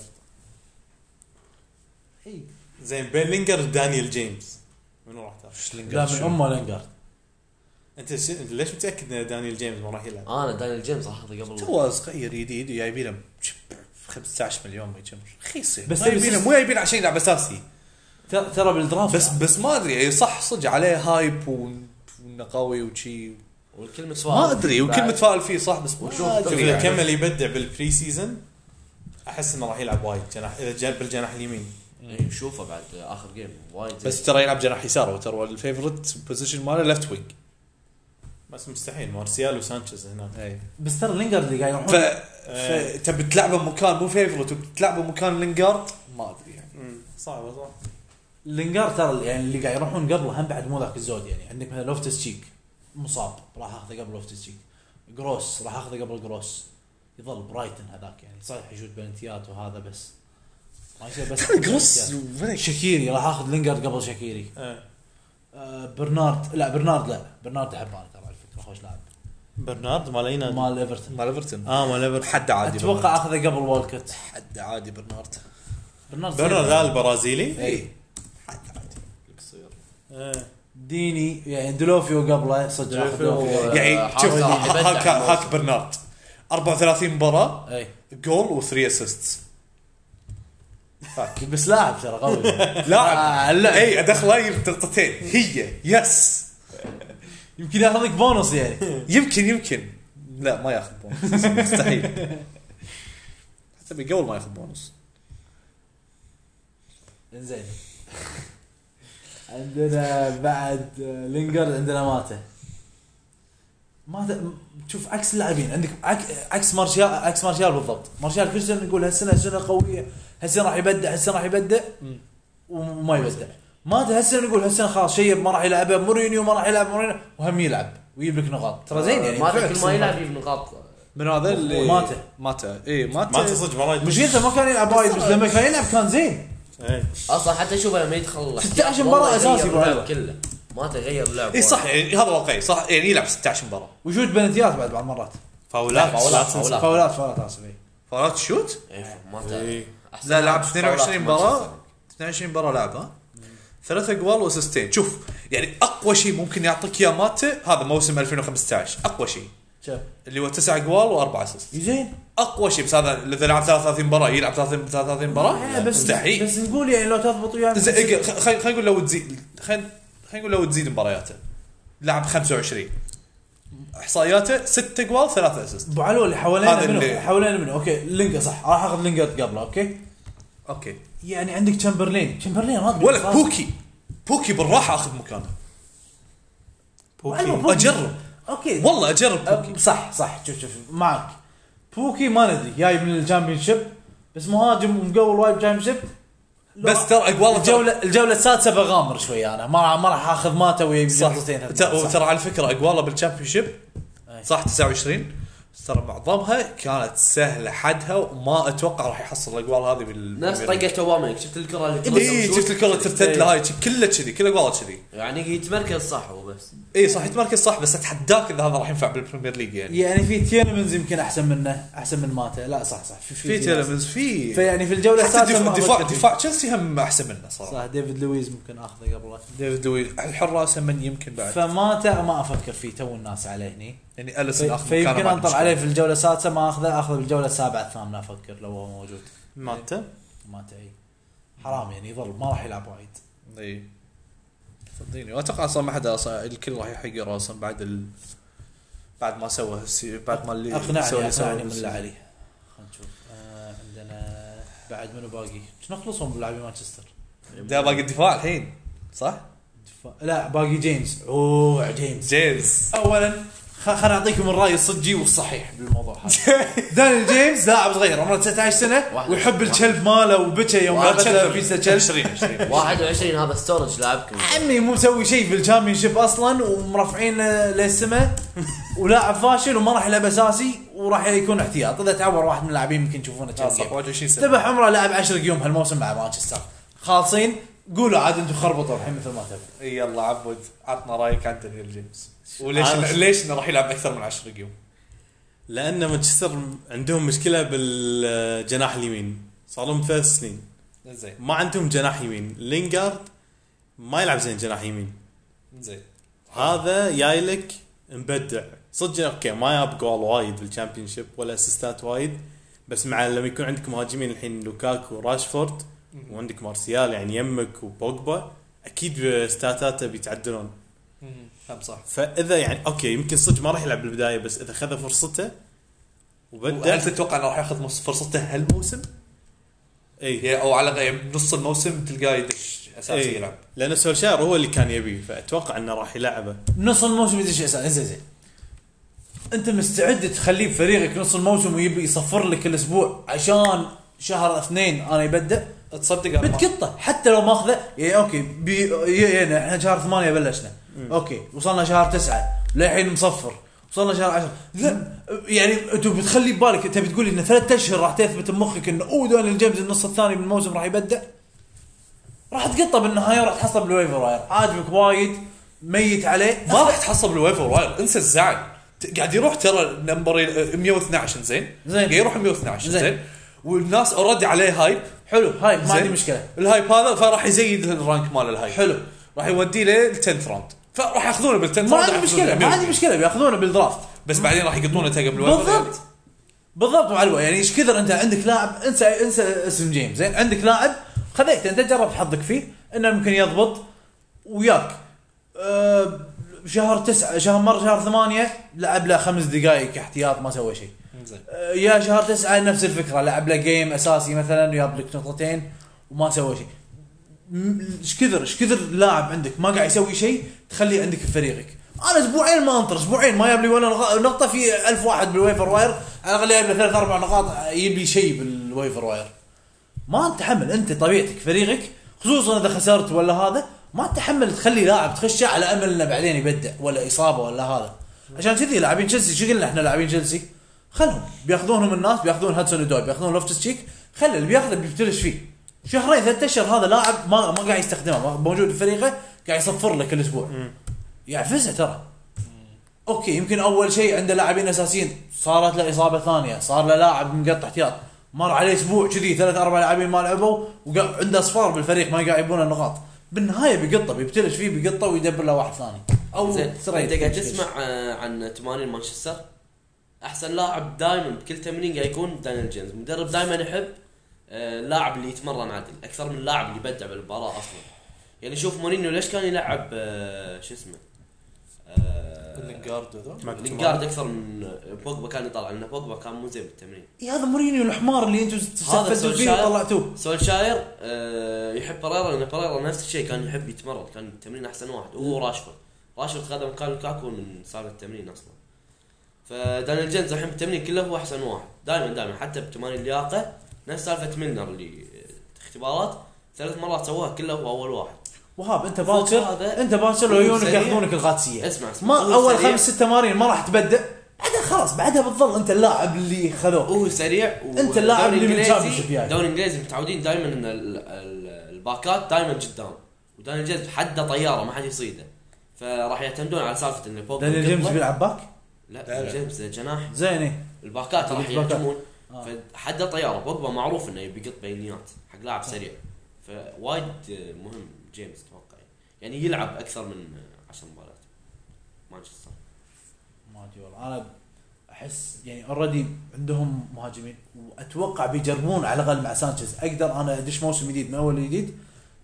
اي زين بين لينجارد ودانيال جيمس منو راح تاخذ؟ ايش لا لينجارد من شنو؟ امه لينجارد. انت ش... انت ليش متاكد ان دانيال جيمس ما راح يلعب؟ انا دانيال جيمس راح اخذه قبل تو صغير جديد وجايبينه خمسة عشر مليون ما يجمر رخيص بس بس جايبينه بس- مو جايبينه عشان يلعب اساسي. ترى ترى بالدرافت بس بس ما ادري يعني صح صدق عليه هايب وانه قوي وشي والكلمه سؤال ما ادري وكل متفائل فيه صح بس ما وشوف- شوف ادري اذا يعني. كمل يبدع بالبري سيزون احس انه راح يلعب وايد جناح اذا جاب بالجناح اليمين. إيه، شوفه بعد اخر جيم وايد بس ترى يلعب جناح يسار وترى الفيفورت بوزيشن ماله ليفت وينج. بس مستحيل مارسيال وسانشيز هناك. اي بس ترى لينجارد اللي قاعد ف يروحون فتبي تلعبه مكان مو فيفورت وتلعبه مكان لينجارد ما ادري يعني. امم صعبه صح. لينجارد ترى يعني اللي قاعد يروحون قبله هم بعد مو ذاك الزود يعني عندك مثلا لوفتس تشيك مصاب راح اخذه قبل لوفتس تشيك. جروس راح اخذه قبل جروس. يظل برايتن هذاك يعني صحيح يشوت بلنتيات وهذا بس ما يصير بس جروس شاكيري راح اخذ لينجارد قبل شاكيري. ايه آه برنارد لا برنارد لا برنارد احب انا ترى على فكره خوش لاعب برنارد مال اي نادي؟ مال ايفرتون. مال ايفرتون اه مال ايفرتون. حد عادي اتوقع اخذه قبل والكوت. حد عادي برنارد. برنارد برنارد زين. ذا البرازيلي. اي حد عادي قصير ايه ديني يعني دلوفيو قبله صدق اخذ دلوفيو. دلوفيو. يعني حاسة شوف راح يبدع هاك في الموسم. هاك برنارد أربعة وثلاثين مباراة اي جول و3 اسيستس. بس لاعب ترى قوي. لاعب لا اي ادخله يجيب نقطتين هي يس يمكن ياخذ لك بونص يعني. يمكن يمكن لا ما ياخذ بونص مستحيل. حتى بيقول ما ياخذ بونص. زين عندنا بعد لينجارد عندنا ماته ماته شوف عكس اللاعبين عندك عك- عكس مارشال عكس مارشال بالضبط. مارشال كل سنه نقول هالسنه سنه قويه هالسنه راح يبدع هالسنه راح يبدع وما يبدع. ماته هالسنه نقول هالسنه خلاص شيب ما راح يلعبه مورينيو ما راح يلعب مورينيو وهم يلعب ويجيب لك نقاط ترى زين يعني. ما فعلا كل ما يلعب يجيب نقاط من هذا اللي ماته. ماته اي ما ماته تصدق مرات مشكلته ما كان يلعب وايد بس لما كان يلعب كان زين. ايه اصلا حتى شوفه لما يدخل ستة عشر مباراة أساسي اللعب بالعرض. كله ما تغير اللعب اي صح يعني هذا واقعي صح يعني يلعب ستة عشر مباراة وشوت بلنتيات بعد بعض مرات فاولات لا، فاولات، لا تنسى. فاولات. فاولات فاولات اسف إي. فاولات شوت. إيه، ما إيه. أحسن لا لعب لاعب اثنين وعشرين فاولات مباراة مانشستر. اثنين وعشرين مباراة لعبها ثلاثة جوال واسيستين. شوف يعني اقوى شيء ممكن يعطيك اياه ماته هذا موسم ألفين وخمسة عشر اقوى شيء شوف اللي هو تسعة جوال واربعة اسيست زين اقوى شيء. بس هذا اذا لعب ثلاثة وثلاثين مباراة يلعب ثلاثة وثلاثين مباراة لا، بس مستحيل. بس نقول يعني لو تضبط وياه خلينا خلينا نقول لو تزيد خلينا خلينا نقول لو تزيد مبارياته لعب خمسة وعشرين احصائياته ستة جوال ثلاثة اسيست. ابو علو اللي حوالينا هذا منه اللي- حوالينا منه اوكي لينجر صح راح اخذ لينجر قبله اوكي اوكي يعني عندك تشامبرلين تشامبرلين ما ولا بوكي بوكي بالراحة اخذ مكانه بوكي اجرب اوكي والله اجرب بوكي. أه، صح صح شوف شوف معك بوكي ما ندري جاي من الشامبيون شيب بس مهاجم ومقول وايد شامبيون شيب بس ترى والله الجوله الجوله السادسه بغامر شوي انا ما ما راح اخذ ماته ويا صح جلطتين ترى ترى على فكره اقواله بالشامبيون شيب أي. صح تسعة وعشرين ترى معظمها كانت سهله حدها وما اتوقع راح يحصل الاقوال هذه بال نفس طقة اوباما شفت الكرة اللي اي ترد شفت الكره ترتد إيه. لها هاي كلها كذي كل اقواله كذي. يعني يتمركز صح وبس. اي صح يتمركز صح بس اتحداك اذا هذا راح ينفع بالبريمير ليج يعني. يعني في تيلمنز يمكن احسن منه احسن من ماته لا صح صح في في تيلمنز في فيعني في الجوله حتى السادسه دفاع ما دفاع, أفكر فيه. دفاع تشيلسي هم احسن منه صراحه. صح ديفيد لويز ممكن اخذه قبله ديفيد دوي الحراس من يمكن بعد فماته ما افكر فيه تو الناس عليه هني يعني اليسون في اخذ مكانه فيمكن ما انطر عندي عليه مشكلة. في الجوله السادسه ما اخذه اخذه بالجوله السابعه الثامنه افكر لو هو موجود ماته ماته اي حرام يعني يظل ما راح يلعب وايد. اي صدقني واتوقع اصلا ما حدا اصلا الكل راح يحقر اصلا بعد ال... بعد ما سوى السي... بعد ما اللي اقنعني سوى اللي اقنعني سوى من اللي عليه. خلينا نشوف آه عندنا بعد منو باقي؟ شو نخلصهم بلاعبي مانشستر؟ ده باقي الدفاع الحين صح؟ دفاع. لا باقي جيمس. اوه جيمس جيمس اولا خليني اعطيكم الراي الصجي والصحيح بالموضوع هذا. دانيال جيمس لاعب صغير عمره تسعة عشر سنه ويحب الكلب ماله وبكى يوم لعبت فيسا كلب. عشرين عشرين واحد وعشرين هذا ستورج لاعبكم. عمي مو مسوي شيء بالشامبيونشيب اصلا ومرفعين للسماء ولاعب فاشل وما راح يلعب اساسي وراح يكون احتياط. اذا تعور واحد من اللاعبين يمكن تشوفونه كم صح واحد وعشرين سنه تبع عمره لاعب عشرة يوم هالموسم مع مانشستر خالصين. قولوا عاد انتم خربطوا الحين مثل ما تبي. يلا عبود عطنا رايك عن دانيال جيمس وليش ليش انه راح يلعب اكثر من عشرة يوم؟ لان مانشستر عندهم مشكله بالجناح اليمين صار لهم ثلاث سنين زين ما عندهم جناح يمين. لينغارد ما يلعب زين جناح يمين. زين هذا جايلك مبدع صدق. اوكي ما ياب جول وايد بالشامبيونشيب ولا اسيستات وايد بس مع لما يكون عندك مهاجمين الحين لوكاكو وراشفورد وعندك مارسيال يعني يمك وبوجبا اكيد ستاتاته بيتعدلون. هم صح. فاذا يعني اوكي يمكن صدق ما راح يلعب بالبدايه بس اذا خذ فرصته وبدا. هل تتوقع انه راح ياخذ فرصته هالموسم؟ اي او على الاقل بنص الموسم تلقاه يدش اساسي يلعب لان سولشاير هو اللي كان يبيه فاتوقع انه راح يلعبه نص الموسم يدش اساسي. زين زين انت مستعد تخليه بفريقك نص الموسم ويبي يصفر لك الاسبوع عشان شهر اثنين انا يبدا؟ تصدق بتقطه حتى لو ماخذه يعني اوكي بي يعني احنا شهر ثمانية بلشنا م. اوكي وصلنا شهر تسعة للحين مصفر وصلنا شهر عشرة. لا يعني انت بتخلي ببالك انت بتقول ان ثلاثة اشهر راح تثبت بمخك انه اوه دانيال جيمس النص الثاني من الموسم راح يبدا. راح تقطه بالنهايه وراح تحصل بالويفر واير. عاجبك وايد ميت عليه ما راح تحصل بالويفر واير. انسى الزعل قاعد يروح ترى نمبر مية واثناشر زين زين قاعد يروح مية واثناشر زين, زين. والناس اوريدي عليه هايب حلو هايب ما عندي مشكله. الهايب هذا فراح يزيد الرانك مال الهايب حلو راح يوديه للتنث راوند فراح ياخذونه بالتنث راوند. ما عندي مشكله ما عندي مشكله بياخذونه بالدرافت بس بعدين راح يقطونه تلقى بالويفر بالضبط بالضبط. وعلوه يعني ايش كثر انت عندك لاعب انسى انسى اسم جيمس زين عندك لاعب خذيت انت جربت حظك فيه انه ممكن يضبط وياك أه شهر تسعة شهر مر شهر ثمانية لعب له خمس دقائق احتياط ما سوى شيء. أه يا شهر تسعة نفس الفكره لعب له جيم اساسي مثلا وياب لك نقطتين وما سوى شيء. ايش كثر ايش كثر لاعب عندك ما قاعد يسوي شيء تخليه عندك في فريقك. انا اسبوعين ما انطر اسبوعين ما ياب لي ولا نقطه في ألف واحد بالويفر واير على الاقل ياب له ثلاث اربع نقاط يبي شيء بالويفر واير. ما انت تحمل انت طبيعتك فريقك خصوصا اذا خسرت ولا هذا ما تحمل تخلي لاعب تخشه على امل انه بعدين يبدع ولا اصابه ولا هذا. عشان كذي لاعبين تشيلسي شو قلنا احنا لاعبين تشيلسي خلهم بياخذونهم الناس بياخذون هاتسون ودوي بياخذون لوفتس تشيك خلي اللي بياخذه بيبتلش فيه شهرين ثلاثة اشهر. هذا لاعب ما ما قاعد يستخدمه موجود في فريقه قاعد يصفر له كل اسبوع يعفسه ترى. اوكي يمكن اول شيء عنده لاعبين اساسيين صارت له اصابه ثانيه صار له لاعب مقطع احتياط مر عليه اسبوع كذي ثلاث اربع لاعبين ما لعبوا وعنده اصفار بالفريق ما قاعد يبون النقاط بالنهايه بيقطه بيبتلش فيه بيقطه ويدبر له واحد ثاني. او انت قاعد تسمع عن تمارين مانشستر احسن لاعب دائما بكل تمرين قاعد يكون دانيال جيمس. مدرب دائما يحب اللاعب اللي يتمرن عدل اكثر من اللاعب اللي يبدع بالمباراه اصلا. يعني شوف مورينيو ليش كان يلعب شو اسمه لينغارد هذا لينغارد اكثر من بوجبا كان يطلع لانه بوجبا كان مو زين بالتمرين. يا هذا مورينيو الحمار اللي انتم استفدتوا فيه وطلعتوه. سولشاير أه يحب بريرا لان بريرا نفس الشيء كان يحب يتمرن كان التمرين احسن واحد وهو راشفورد. راشفورد خذ مكان لوكاكو من صار التمرين اصلا. فدانيال جيمس الحين بالتمرين كله هو احسن واحد دائما دائما حتى بتمارين اللياقه نفس سالفه ميلنر اللي اختبارات ثلاث مرات سواها كله هو اول واحد. وهاب انت باكر انت باكر وعيونك ياخذونك الغاتسيه. اسمع, اسمع ما اول خمس ست تمارين ما راح تبدأ بعدها خلاص بعدها بتظل انت اللاعب اللي خذوه هو سريع انت اللاعب اللي متشابش فيه. دوري انجليزي متعودين دائما ان الباكات دائما قدام ودانيال جيمس حده طياره ما حد يصيده فراح يعتمدون على سالفه ان بوب دانيال جيمس بيلعب باك لا جيمس جناح زين الباكات راح يهجمون آه. فحده طياره بوجبا معروف انه بيقط بينيات حق لاعب سريع فوايد مهم جيمس توقع يعني يلعب اكثر من عشر مباريات مانشستر. ما ادري والله انا احس يعني اوريدي عندهم مهاجمين واتوقع بيجربون على الاقل مع سانشيز. اقدر انا ادش موسم جديد من اول جديد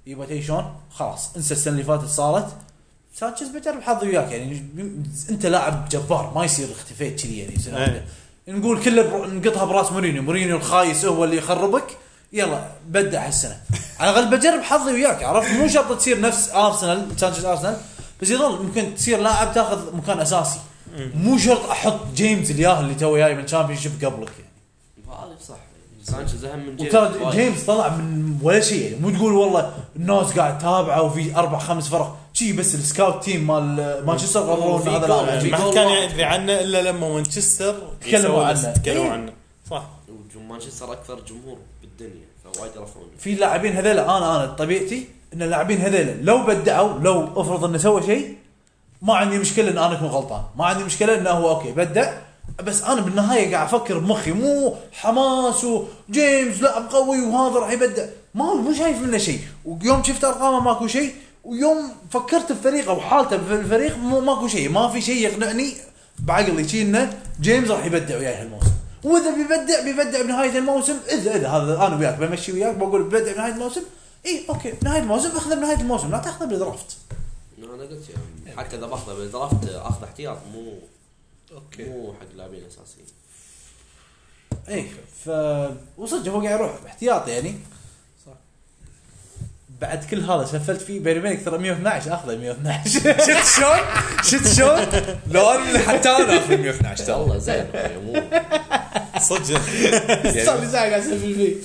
يبغى تي شلون خلاص انسى السنه اللي فاتت صارت سانشيز بجرب حظي وياك يعني انت لاعب جبار ما يصير اختفيت كذي يعني أيه. نقول كله بر... نقطها براس مورينيو مورينيو الخايس هو اللي يخربك يلا بدع هالسنه على الاقل بجرب حظي وياك عرفت مو شرط تصير نفس ارسنال سانشيز ارسنال بس يظل ممكن تصير لاعب تاخذ مكان اساسي مو شرط احط جيمس الياه اللي تو جاي من تشامبيونشيب قبلك يعني هذا صح سانشيز اهم من جيمس وترى جيمس طلع من ولا شيء يعني مو تقول والله الناس قاعد تتابعه وفي اربع خمس فرق شيء بس السكاوت تيم مال مانشستر قرروا ان هذا لاعب ما كان يدري عنه الا لما مانشستر تكلموا عنه تكلموا عنه صح مانشستر اكثر جمهور بالدنيا فوايد يرفعون في لاعبين هذيلا انا انا طبيعتي ان اللاعبين هذيلا لو بدعوا لو افرض انه سوى شيء ما عندي مشكله ان انا اكون غلطان ما عندي مشكله انه هو اوكي بدع بس انا بالنهايه قاعد افكر بمخي مو حماس وجيمس لاعب قوي وهذا راح يبدع ما مو شايف منه شيء ويوم شفت ارقامه ماكو شيء ويوم فكرت بفريقه وحالته في الفريق ماكو شيء ما في شيء يقنعني بعقلي شيء انه جيمس راح يبدع وياي هالموسم واذا بيبدع بيبدع بنهايه الموسم اذا اذا هذا انا وياك بمشي وياك بقول ببدع بنهايه الموسم اي اوكي بنهايه الموسم اخذه بنهايه الموسم لا تاخذه بالدرافت انا قلت يعني حتى اذا باخذه بالدرافت اخذ احتياط مو اوكي مو حق لاعبين اساسيين اي ف وصدق هو قاعد يروح احتياط يعني صح بعد كل هذا سفلت فيه بيني وبينك ترى مية واثناشر اخذه مية واثناشر شفت شلون شفت شلون لو انا حتى انا اخذ مية واثناشر ترى والله زين مو صدق صار لي ساعه قاعد اسفل فيه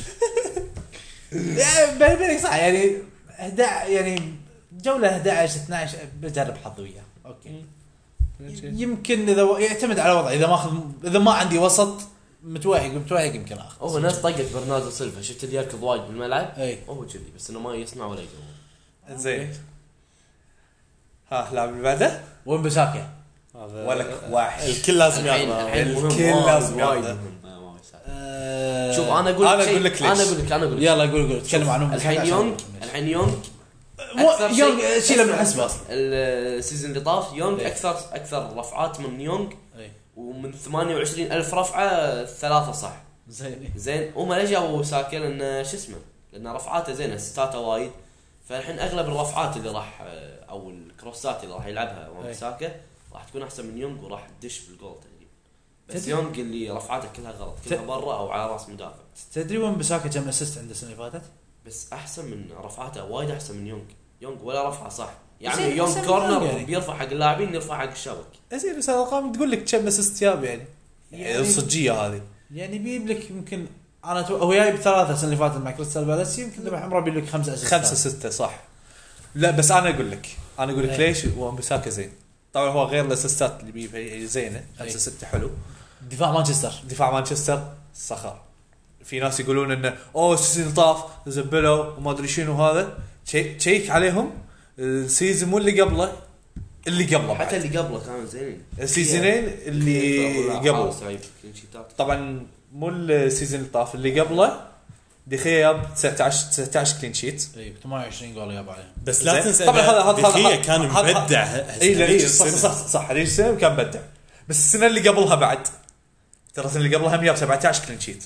يعني بيني وبينك صح يعني احد عشر يعني جوله احد عشر اثناشر بجرب حظي وياه اوكي يمكن اذا و... يعتمد على وضعي اذا ما اخذ اذا ما عندي وسط متوهق متوهق يمكن اخذ هو ناس طقت برناردو سيلفا شفت اللي يركض وايد بالملعب اي هو كذي بس انه ما يصنع ولا يقوم زين ها اللاعب اللي بعده وين بساكا ولك واحد الكل لازم الحين ياخذه الحين مهم الكل وايد لازم وايد ياخذه. مهم. أه... شوف انا اقول أنا شيء- أقول لك ليش. انا اقول لك انا اقول لك يلا قول قول تكلم عنهم الحين يونغ الحين يونغ مو أكثر يونغ شيء- شيله من حسبه اصلا السيزون اللي طاف يونغ إيه. اكثر اكثر رفعات من يونغ اي ومن ثمانية وعشرين ألف رفعه ثلاثه صح زين زين وما ليش جابوا ساكا لان شو اسمه لان رفعاته زينه ستاته وايد فالحين اغلب الرفعات اللي راح او الكروسات اللي راح يلعبها أي. ساكا راح تكون احسن من يونغ وراح تدش بالجول تقريبا بس تدري- يونغ اللي رفعاته كلها غلط كلها ت- برا او على راس مدافع تدري وين بساكا كم اسيست عنده السنه اللي فاتت؟ بس احسن من رفعاته وايد احسن من يونغ يونغ ولا رفعه صح يعني زين، يونغ أحسن من كورنر يونغ يعني. بيرفع حق اللاعبين يرفع حق الشبك زين بس الارقام تقول لك كم اسيست جاب يعني يعني الصجيه هذه يعني بيجيب لك يمكن انا تو... هو جايب ثلاثه السنه اللي فاتت مع كريستال بالاس يمكن ذبح عمره بيجيب لك خمسه اسيست خمسة ستة صح لا بس انا اقول لك انا اقول لك إيه. ليش وامبساكا زين طبعا هو غير الاسيستات اللي بيجيبها زينه خمسة إيه. ستة حلو دفاع مانشستر دفاع مانشستر صخر في ناس يقولون انه اوه السيزون طاف زبلوا وما ادري شنو هذا تشيك عليهم السيزون مو اللي قبله اللي قبله حتى بعد. اللي قبله كانوا زينين السيزونين اللي قبل طبعا مو السيزون اللي طاف اللي قبله دخيا جاب تسعة عشر تسعة عشر كلين شيت اي ثمانية وعشرين جول جاب عليهم بس لا زين. تنسى طبعاً هذا- هذا- دخية هذا- كان هذا- مبدع اي لا هذيك إي، صح السنة. صح صح هذيك السنه كان بدع بس السنه اللي قبلها بعد ترى السنه اللي قبلها جاب سبعة عشر كلين شيت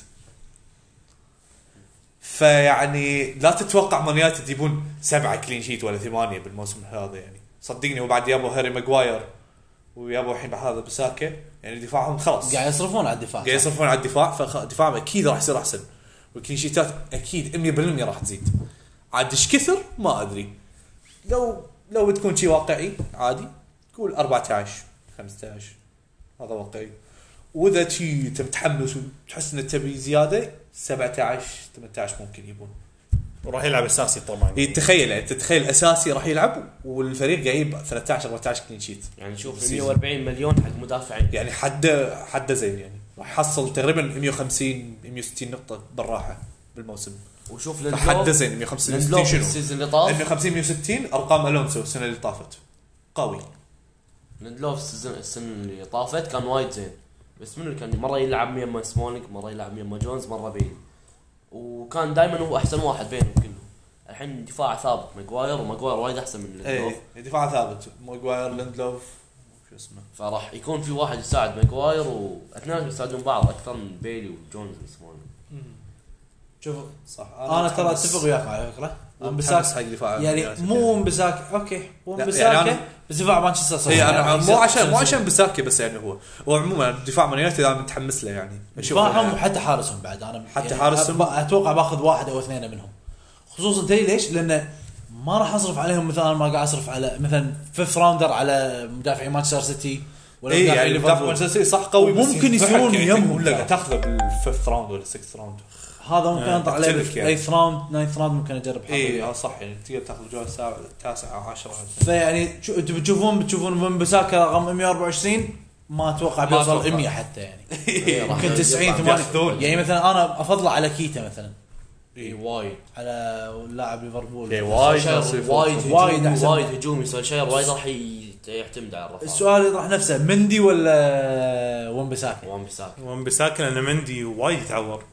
فيعني لا تتوقع مان يونايتد يجيبون سبعة كلين شيت ولا ثمانية بالموسم هذا يعني صدقني وبعد يابو هاري ماغواير ويابو الحين هذا بساكا يعني دفاعهم خلاص قاعد يصرفون على الدفاع قاعد يصرفون على الدفاع فدفاعهم اكيد راح يصير احسن والكلين شيتات اكيد مية بالمية راح تزيد عاد ايش كثر ما ادري لو لو بتكون شيء واقعي عادي قول أربعة عشر خمسة عشر هذا واقعي واذا شيء انت متحمس وتحس ان تبي زياده سبعة عشر ثمانية عشر ممكن يبون وراح يلعب اساسي طبعا يتخيل يعني تتخيل اساسي راح يلعب والفريق قاعد يجيب ثلاثة عشر أربعة عشر كلين شيت يعني شوف السيزون. مية وأربعين مليون حق مدافعين يعني حد حد زين يعني راح يحصل تقريبا مية وخمسين مية وستين نقطه بالراحه بالموسم وشوف فحد لندلوف زين مية وخمسين لندلوف وستين شنو السيزون اللي طاف مية وخمسين مية وستين ارقام الونسو السنه اللي طافت قوي لندلوف السيزون السنه اللي طافت كان وايد زين بس منو كان مره يلعب ميما سمولينج مره يلعب ميما جونز مره بيلي وكان دائما هو احسن واحد بينهم كلهم الحين دفاع ثابت ماغواير وماغواير وايد احسن من لندلوف اي دفاع ثابت ماغواير ليندلوف شو اسمه فراح يكون في واحد يساعد ماغواير واثنينهم يساعدون بعض اكثر من بيلي وجونز وسمولينج شوف صح انا ترى أتحمس. اتفق وياك على فكره ون متحمس بيساكا حق دفاع يعني يونايتد. مو ون بيساكا اوكي ون لا، بيساكا يعني أنا- بس دفاع مانشستر صح هي انا يعني مو عشان مو عشان بساكي بس يعني هو وعموما دفاع مان يونايتد انا متحمس له يعني اشوف دفاعهم يعني وحتى حارسهم بعد انا حتى يعني حارسهم. أب- اتوقع باخذ واحد او اثنين منهم خصوصا تدري ليش لان ما راح اصرف عليهم مثلا ما قاعد اصرف على مثلا فيفث راوندر على مدافعين مانشستر سيتي ولا اي مدافعين يعني مدافع ليفربول. مانشستر سيتي صح قوي بس وممكن ينفعك يصيرون يعني يمهم ولا ترى. تاخذه بالفيفث راوند ولا سكس راوند هذا ممكن آه، انطر عليه أختلف يعني. ايث راوند ناينث راوند ممكن اجرب حظي. اي اه صح يعني تقدر تاخذ الجوله السابعه التاسعه عشرة فيعني شو انتم بتشوفون بتشوفون من بساكا رقم مية وأربعة وعشرين ما اتوقع ما بيوصل أتوقع. مية حتى يعني راح يمكن تسعين يطلع ثمانين بياخذون. يعني مثلا انا افضله على كيتا مثلا اي وايد على لاعب ليفربول إيه، وايد سولشاير نصيف. وايد وايد وايد أحسن. وايد هجومي سولشاير وايد راح ي- يعتمد على الرفع. السؤال يطرح نفسه مندي ولا ون بساكا وان بيساكا وان بيساكا لان مندي وايد يتعور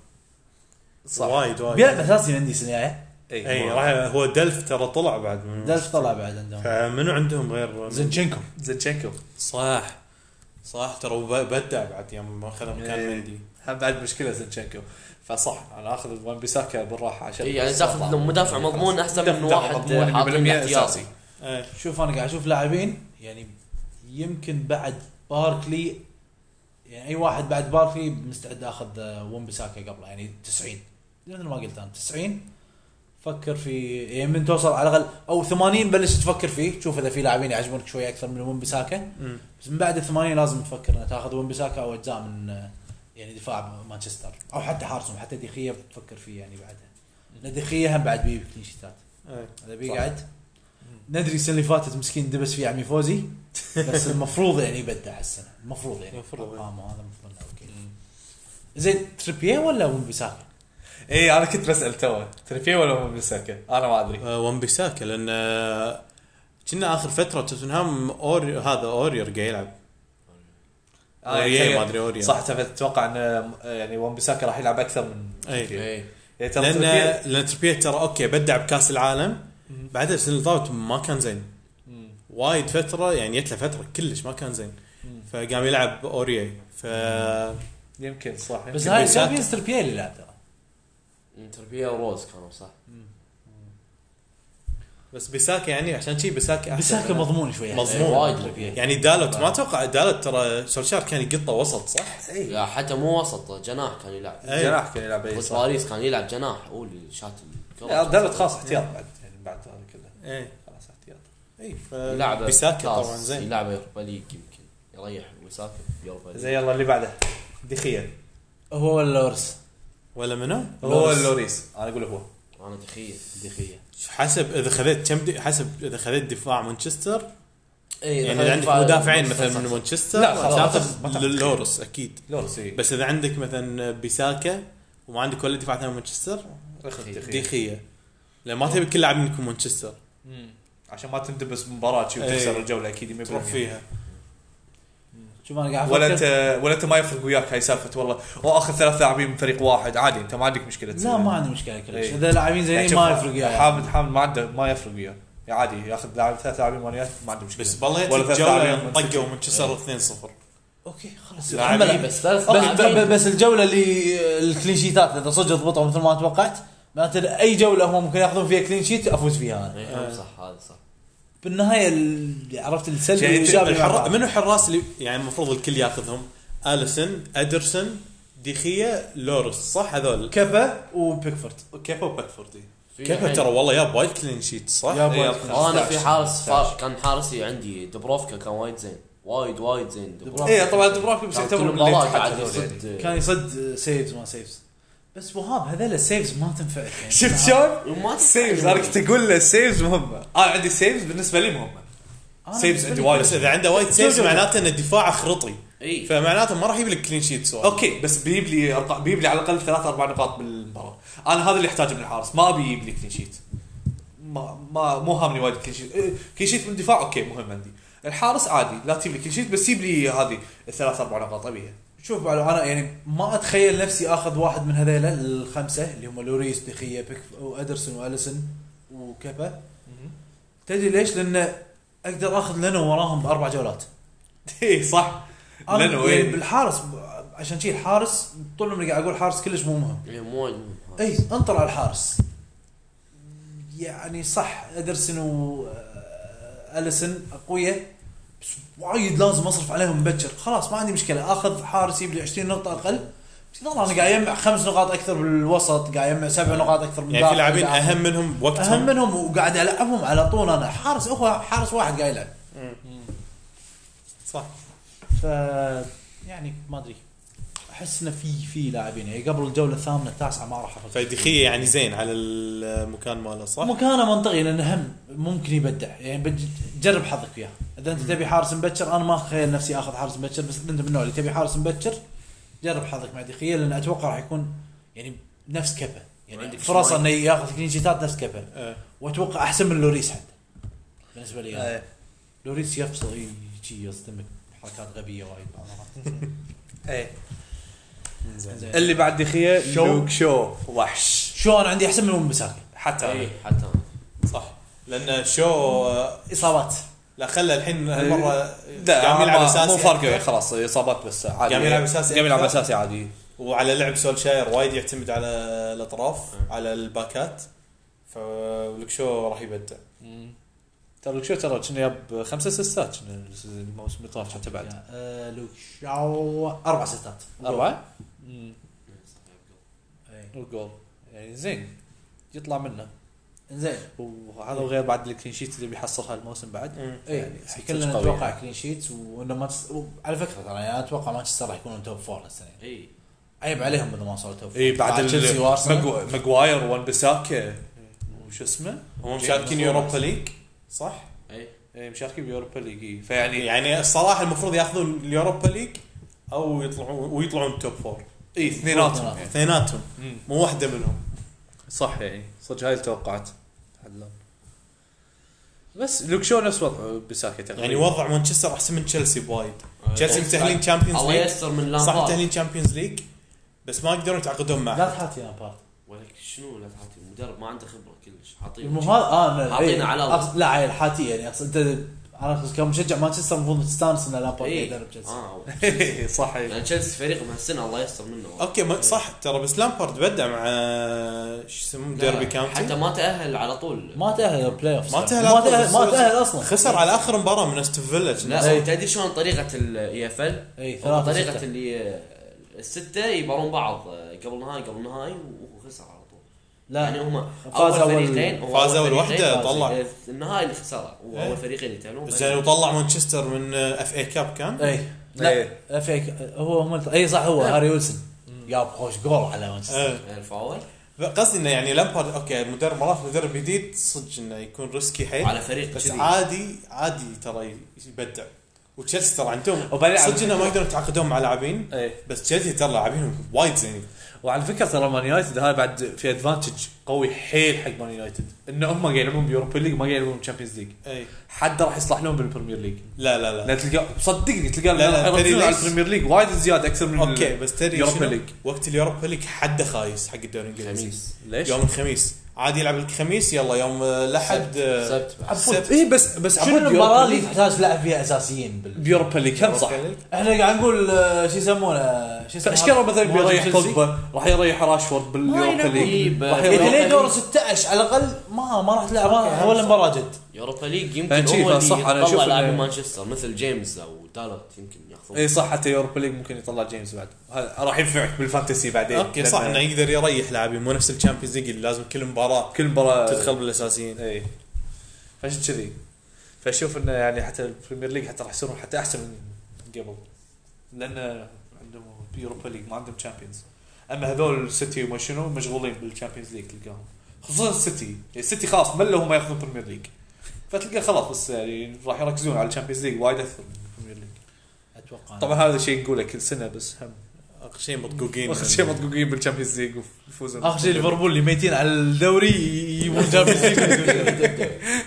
صح وايد وايد بيلعب اساسي مندي السنه الجايه اي راح هو دلف ترى طلع بعد من دلف طلع بعد عندهم فمنو عندهم غير زينشينكو زينشينكو صح صح ترى هو بدع بعد يوم اخذ مكان إيه. مندي هم بعد مشكله زينشينكو فصح انا اخذ وان بيساكا بالراحه عشان إيه، يعني تاخذ مدافع مضمون احسن من مدافع واحد مضمون اللي حاطين بالمية احتياطي. اساسي ايه شوف انا قاعد اشوف لاعبين يعني يمكن بعد باركلي يعني اي واحد بعد باركلي مستعد اخذ ون بساكا قبله يعني تسعين مثل ما قلت انا تسعين فكر في يعني من توصل على الاقل او ثمانين بلش تفكر فيه تشوف اذا في لاعبين يعجبونك شويه اكثر من ون بساكا بس من بعد ثمانين لازم تفكر انك تاخذ ون بساكا او اجزاء من يعني دفاع مانشستر او حتى حارسهم حتى دخيه بتفكر فيه يعني بعدها لأن دخيه هم بعد بيجيب كلين شيتات ايه هذا بيقعد ندري السنه اللي فاتت مسكين دبس فيه عمي فوزي بس المفروض يعني يبدع السنه المفروض يعني المفروض. ارقامه هذا المفروض اوكي زين تريبيه ولا ون بساكا اي انا كنت بسال تو تريبيه ولا وان بيساكا انا ما ادري آه، وان بيساكا لان آه، كنا اخر فتره توتنهام اوري هذا اورير قاعد يلعب أوريه ما أدري أوريه. صح تتوقع ان يعني وان بيساكا راح يلعب اكثر من اي ايه يعني ترى لان تريبيه- لان تربيه ترى اوكي بدع بكاس العالم بعدها السنه اللي طافت ما كان زين مم. وايد فتره يعني جت له فتره كلش ما كان زين فقام يلعب اوريه ف يمكن صح بس يمكن هاي بيساكا. تشامبيونز تربيه اللي لعب ترى تربيه وروز كانوا صح. بس بيساكا يعني عشان شي بيساكا أحسن. بساكا مضمون شويه مضمون. إيه، وايد تربيه يعني دالوت ما اتوقع دالوت ترى سولشار كان يقطه وسط صح؟ لا حتى مو وسط جناح كان يلعب. أي. جناح كان يلعب اي بس صح باريس كان يلعب جناح هو اللي شات لا، الكره. دلت خلاص احتياط بعد يعني بعد هذا كله ايه خلاص احتياط اي يلعب بيساكا طبعا زين يلعب يوروبا ليج يمكن يريح ويساكا يوروبا ليج. زي يلا اللي بعده دخيه هو ولا لورس ولا منو؟ هو لوريس. اللوريس انا اقول هو انا دخيه دخيه حسب اذا خذيت كم دي حسب اذا خذيت دفاع مانشستر ايه يعني اذا عندك مدافعين مثلا من مانشستر لا، خلاص. ما تاخذ تاخذ. لورس اكيد لوريس اي بس اذا عندك مثلا بيساكا وما عندك ولا دفاع ثاني من مانشستر اخذ دخيه ديخيه لان ما تبي كل لاعب منكم مانشستر مم. عشان ما تندبس مباراه شي إيه. وتخسر الجوله اكيد مية تروح بالمية. فيها شوف انا قاعد ولا افكر انت ولا انت ما يفرق وياك هاي سالفه والله واخذ ثلاث لاعبين من فريق واحد عادي انت ما عندك مشكله لا ما عندي مشكله كلش إيه. اذا لاعبين يعني زينين شوف، ما يفرق وياي حامد حامد ما عنده ما يفرق وياه يعني عادي ياخذ لاعب ثلاث لاعبين مانيات ما عنده مشكله بس بالله ولا يجيك ثلاث لاعبين جوله من طقوا سيتي. مانشستر اثنين صفر اوكي خلاص لاعبين أحمل. بس ثلاث بس, لاعبين. بس الجوله اللي الكلين شيتات اذا صدق ضبطوا مثل ما توقعت معناته اي جوله هم ممكن ياخذون فيها كلين شيت افوز فيها انا إيه، هم صح هذا صح. بالنهايه ال- عرفت السلبي يعني والايجابي مع الحر... بعض. منو الحراس اللي يعني المفروض الكل ياخذهم اليسون ادرسون ديخيه لورس صح هذول كابا وبيكفورد كيف هو باكفورد في كيف الحين- ترى والله يا وايد كلين شيت صح يا إيه، بوي. انا في حارس خمسة عشر. فا- كان حارسي عندي دبروفكا كان وايد زين وايد وايد زين دبروفكا. ايه طبعا دبروفكي بس كان يعتبر كل من مباراه اللي قاعد تحت هذول يعني. يصد كان يصد سيفز ما سيفز بس وهاب هذول السيفز ما تنفعك يعني شفت شلون؟ وما سيفز انا كنت اقول له سيفز مهمه انا عندي سيفز بالنسبه لي مهمه أنا سيفز بالنسبة عندي لي- وايد بس اذا عنده وايد سيفز معناته ان دفاعه خرطي اي فمعناته ما راح يجيب لك كلين شيت سؤال اوكي بس بيجيب لي ارقام بيجيب لي على الاقل ثلاث اربع نقاط بالمباراه انا هذا اللي احتاجه من الحارس ما ابي يجيب لي كلين شيت ما ما مو هامني وايد كلين شيت إيه، كلين شيت من الدفاع اوكي مهم عندي الحارس عادي لا تجيب لي كلين شيت بس جيب لي هذه الثلاث اربع نقاط ابيها شوف بعد انا يعني ما اتخيل نفسي اخذ واحد من هذيل الخمسه اللي هم لوريس دخيه بيك وادرسون واليسون وكابا تدري ليش لان اقدر اخذ لينو وراهم باربع جولات اي صح انا لانه يعني وين بالحارس ب- عشان شيء الحارس طول عمري قاعد اقول حارس كلش مو مهم إيه، مو وايد مهم هذا. اي انطر على الحارس يعني صح ادرسن واليسن اقوياء بس وايد لازم اصرف عليهم مبكر. خلاص ما عندي مشكله اخذ حارس يجيب لي عشرين نقطه اقل بس يلا انا قاعد يجمع خمس نقاط اكثر بالوسط قاعد يجمع سبع نقاط اكثر من يعني في لاعبين اهم منهم وقتهم اهم منهم وقاعد العبهم على طول. انا حارس هو حارس واحد قاعد يلعب صح. ف يعني ما ادري احس انه في في لاعبين يعني قبل الجوله الثامنه التاسعه ما راح افكر. فدخيه يعني زين على المكان ماله صح. مكانه منطقي لانه هم ممكن يبدع يعني جرب حظك فيها. اذا انت تبي حارس مبكر انا ما اخيل نفسي اخذ حارس مبكر بس انت من النوع اللي تبي حارس مبكر جرب حظك مع دخيه لان اتوقع راح يكون يعني نفس كبه يعني فرصه انه ياخذ كلين شيتات نفس كبه أه. واتوقع احسن من لوريس حتى بالنسبه لي أه. لوريس يفصل يجي يصدمك حركات غبيه وايد بعضها. ايه اللي بعد دخيه لوك شو وحش. شو انا عندي احسن من بساكي حتى ايه حتى صح لان شو اصابات لا خلى الحين هالمره قام يلعب اساسي مو فارقه خلاص اصابات بس عادي قام يلعب اساسي قام يلعب اساسي عادي وعلى لعب سولشاير وايد يعتمد على الاطراف م. على الباكات فلوك شو راح يبدع. ترى لوك شو ترى كنا ياب خمسة ستات الموسم اللي طاف حتى بعد أه لوك شو أربع ستات أربعة والجول يعني زين يطلع منه زين وهذا وغير بعد الكلين شيت اللي بيحصلها الموسم بعد يعني كلنا نتوقع كلين شيت وانه ما تس... على فكره ترى يعني اتوقع مانشستر راح يكونون توب فور السنه اي عيب عليهم اذا ما صاروا توب فور اي بعد تشيلسي ماجواير وان بيساكا وش اسمه هم مشاركين يوروبا ليج صح اي اي مشاركين بيوروبا ليج فيعني يعني الصراحه المفروض ياخذون اليوروبا ليج او يطلعون ويطلعون توب فور. اي اثنيناتهم اثنيناتهم مو واحده منهم صح يعني صدق هاي التوقعات حلو بس لوك شو نفس وضع بساكي تقريبا يعني وضع مانشستر احسن من تشيلسي بوايد. تشيلسي متأهلين تشامبيونز ليج الله يستر من لامبارد صح متأهلين تشامبيونز ليج بس ما يقدرون يتعاقدون معه. لا تحاتي لامبارد ولك شنو لا تحاتي المدرب ما عنده خبره كلش حاطين المهال اه حاطين على أقص... لا عيل حاتي يعني اقصد انت انا كمشجع مانشستر المفروض تستانس ان لامبارد يدرب تشيلسي اه صح يعني تشيلسي فريق مهسنه الله يستر منه اوكي صح ترى بس لامبارد بدع مع شو يسمونه ديربي كاونتي حتى ما تاهل على طول ما تاهل بلاي اوف ما تاهل ما تاهل ما تاهل اصلا خسر على اخر مباراه من استون فيلا. لا تدري شلون طريقه الاي اف ال اي طريقه اللي السته يبارون بعض قبل نهائي قبل نهائي وخسر على طول. لا يعني هم فاز اول فريقين فاز اول وحده طلع النهائي اللي خسره واول فريقين يتأهلون زين وطلع مانشستر من اف اي كاب كان اي لا اف اي هو هم اي صح هو هاري ويلسون جاب خوش جول على مانشستر الفاول. قصدي انه يعني لامبارد اوكي المدرب مرات مدرب جديد صدق انه يكون ريسكي حيل على فريق بس جديد. عادي عادي ترى يبدع. وتشيلسي ترى عندهم صدق انه ما يقدرون يتعاقدون مع لاعبين بس تشيلسي ترى لاعبينهم وايد زين. وعلى فكره ترى مان يونايتد هاي بعد في ادفانتج قوي حيل حق مان يونايتد انه هم قاعد يلعبون بيوروبا ليج ما قاعد يلعبون تشامبيونز ليج. اي حد راح يصلح لهم بالبريمير ليج. لا لا لا, لا تلقى صدقني تلقى لا لا على البريمير ليج وايد زياده اكثر من اوكي بس ترى يوروبا ليج وقت اليوروبا ليج حد خايس حق الدوري الانجليزي. ليش يوم الخميس عادي يلعب الخميس يلا يوم الاحد سبت اي بس بس شنو المباراه اللي تحتاج لاعب فيها اساسيين بيوروبا ليج كم صح احنا قاعد نقول شو يسمونه شو اسمه اشكره مثلا بيريح بوجبا راح يريح راشفورد باليوروبا ليج راح يريح دور ستة عشر على الاقل ما ما راح تلعب ولا مباراه جد يوروبا ليج يمكن هو اللي يطلع لاعب مانشستر مثل جيمس او دالوت يمكن ياخذون. اي صح حتى يوروبا ليج ممكن يطلع جيمس بعد راح ينفعك بالفانتسي بعدين. اوكي صح انه يقدر يريح لاعبين مو نفس الشامبيونز ليج اللي لازم كل مباراه كل مباراه تدخل بالاساسيين. اي فعشان كذي فاشوف انه يعني حتى البريمير ليج حتى راح يصيرون حتى احسن من قبل لان عندهم يوروبا ليج ما عندهم تشامبيونز. اما هذول السيتي وما شنو مشغولين بالتشامبيونز ليج تلقاهم خصوصا السيتي السيتي خلاص ملوا هم ياخذون بريمير ليج فتلقى خلاص بس يعني راح يركزون على الشامبيونز ليج وايد اكثر من البريمير ليج اتوقع. طبعا هذا الشيء نقوله كل سنه بس هم اخر شيء مطقوقين اخر شيء مطقوقين بالشامبيونز ليج ويفوزون. اخر شيء ليفربول اللي ميتين على الدوري يجيبون الشامبيونز ليج.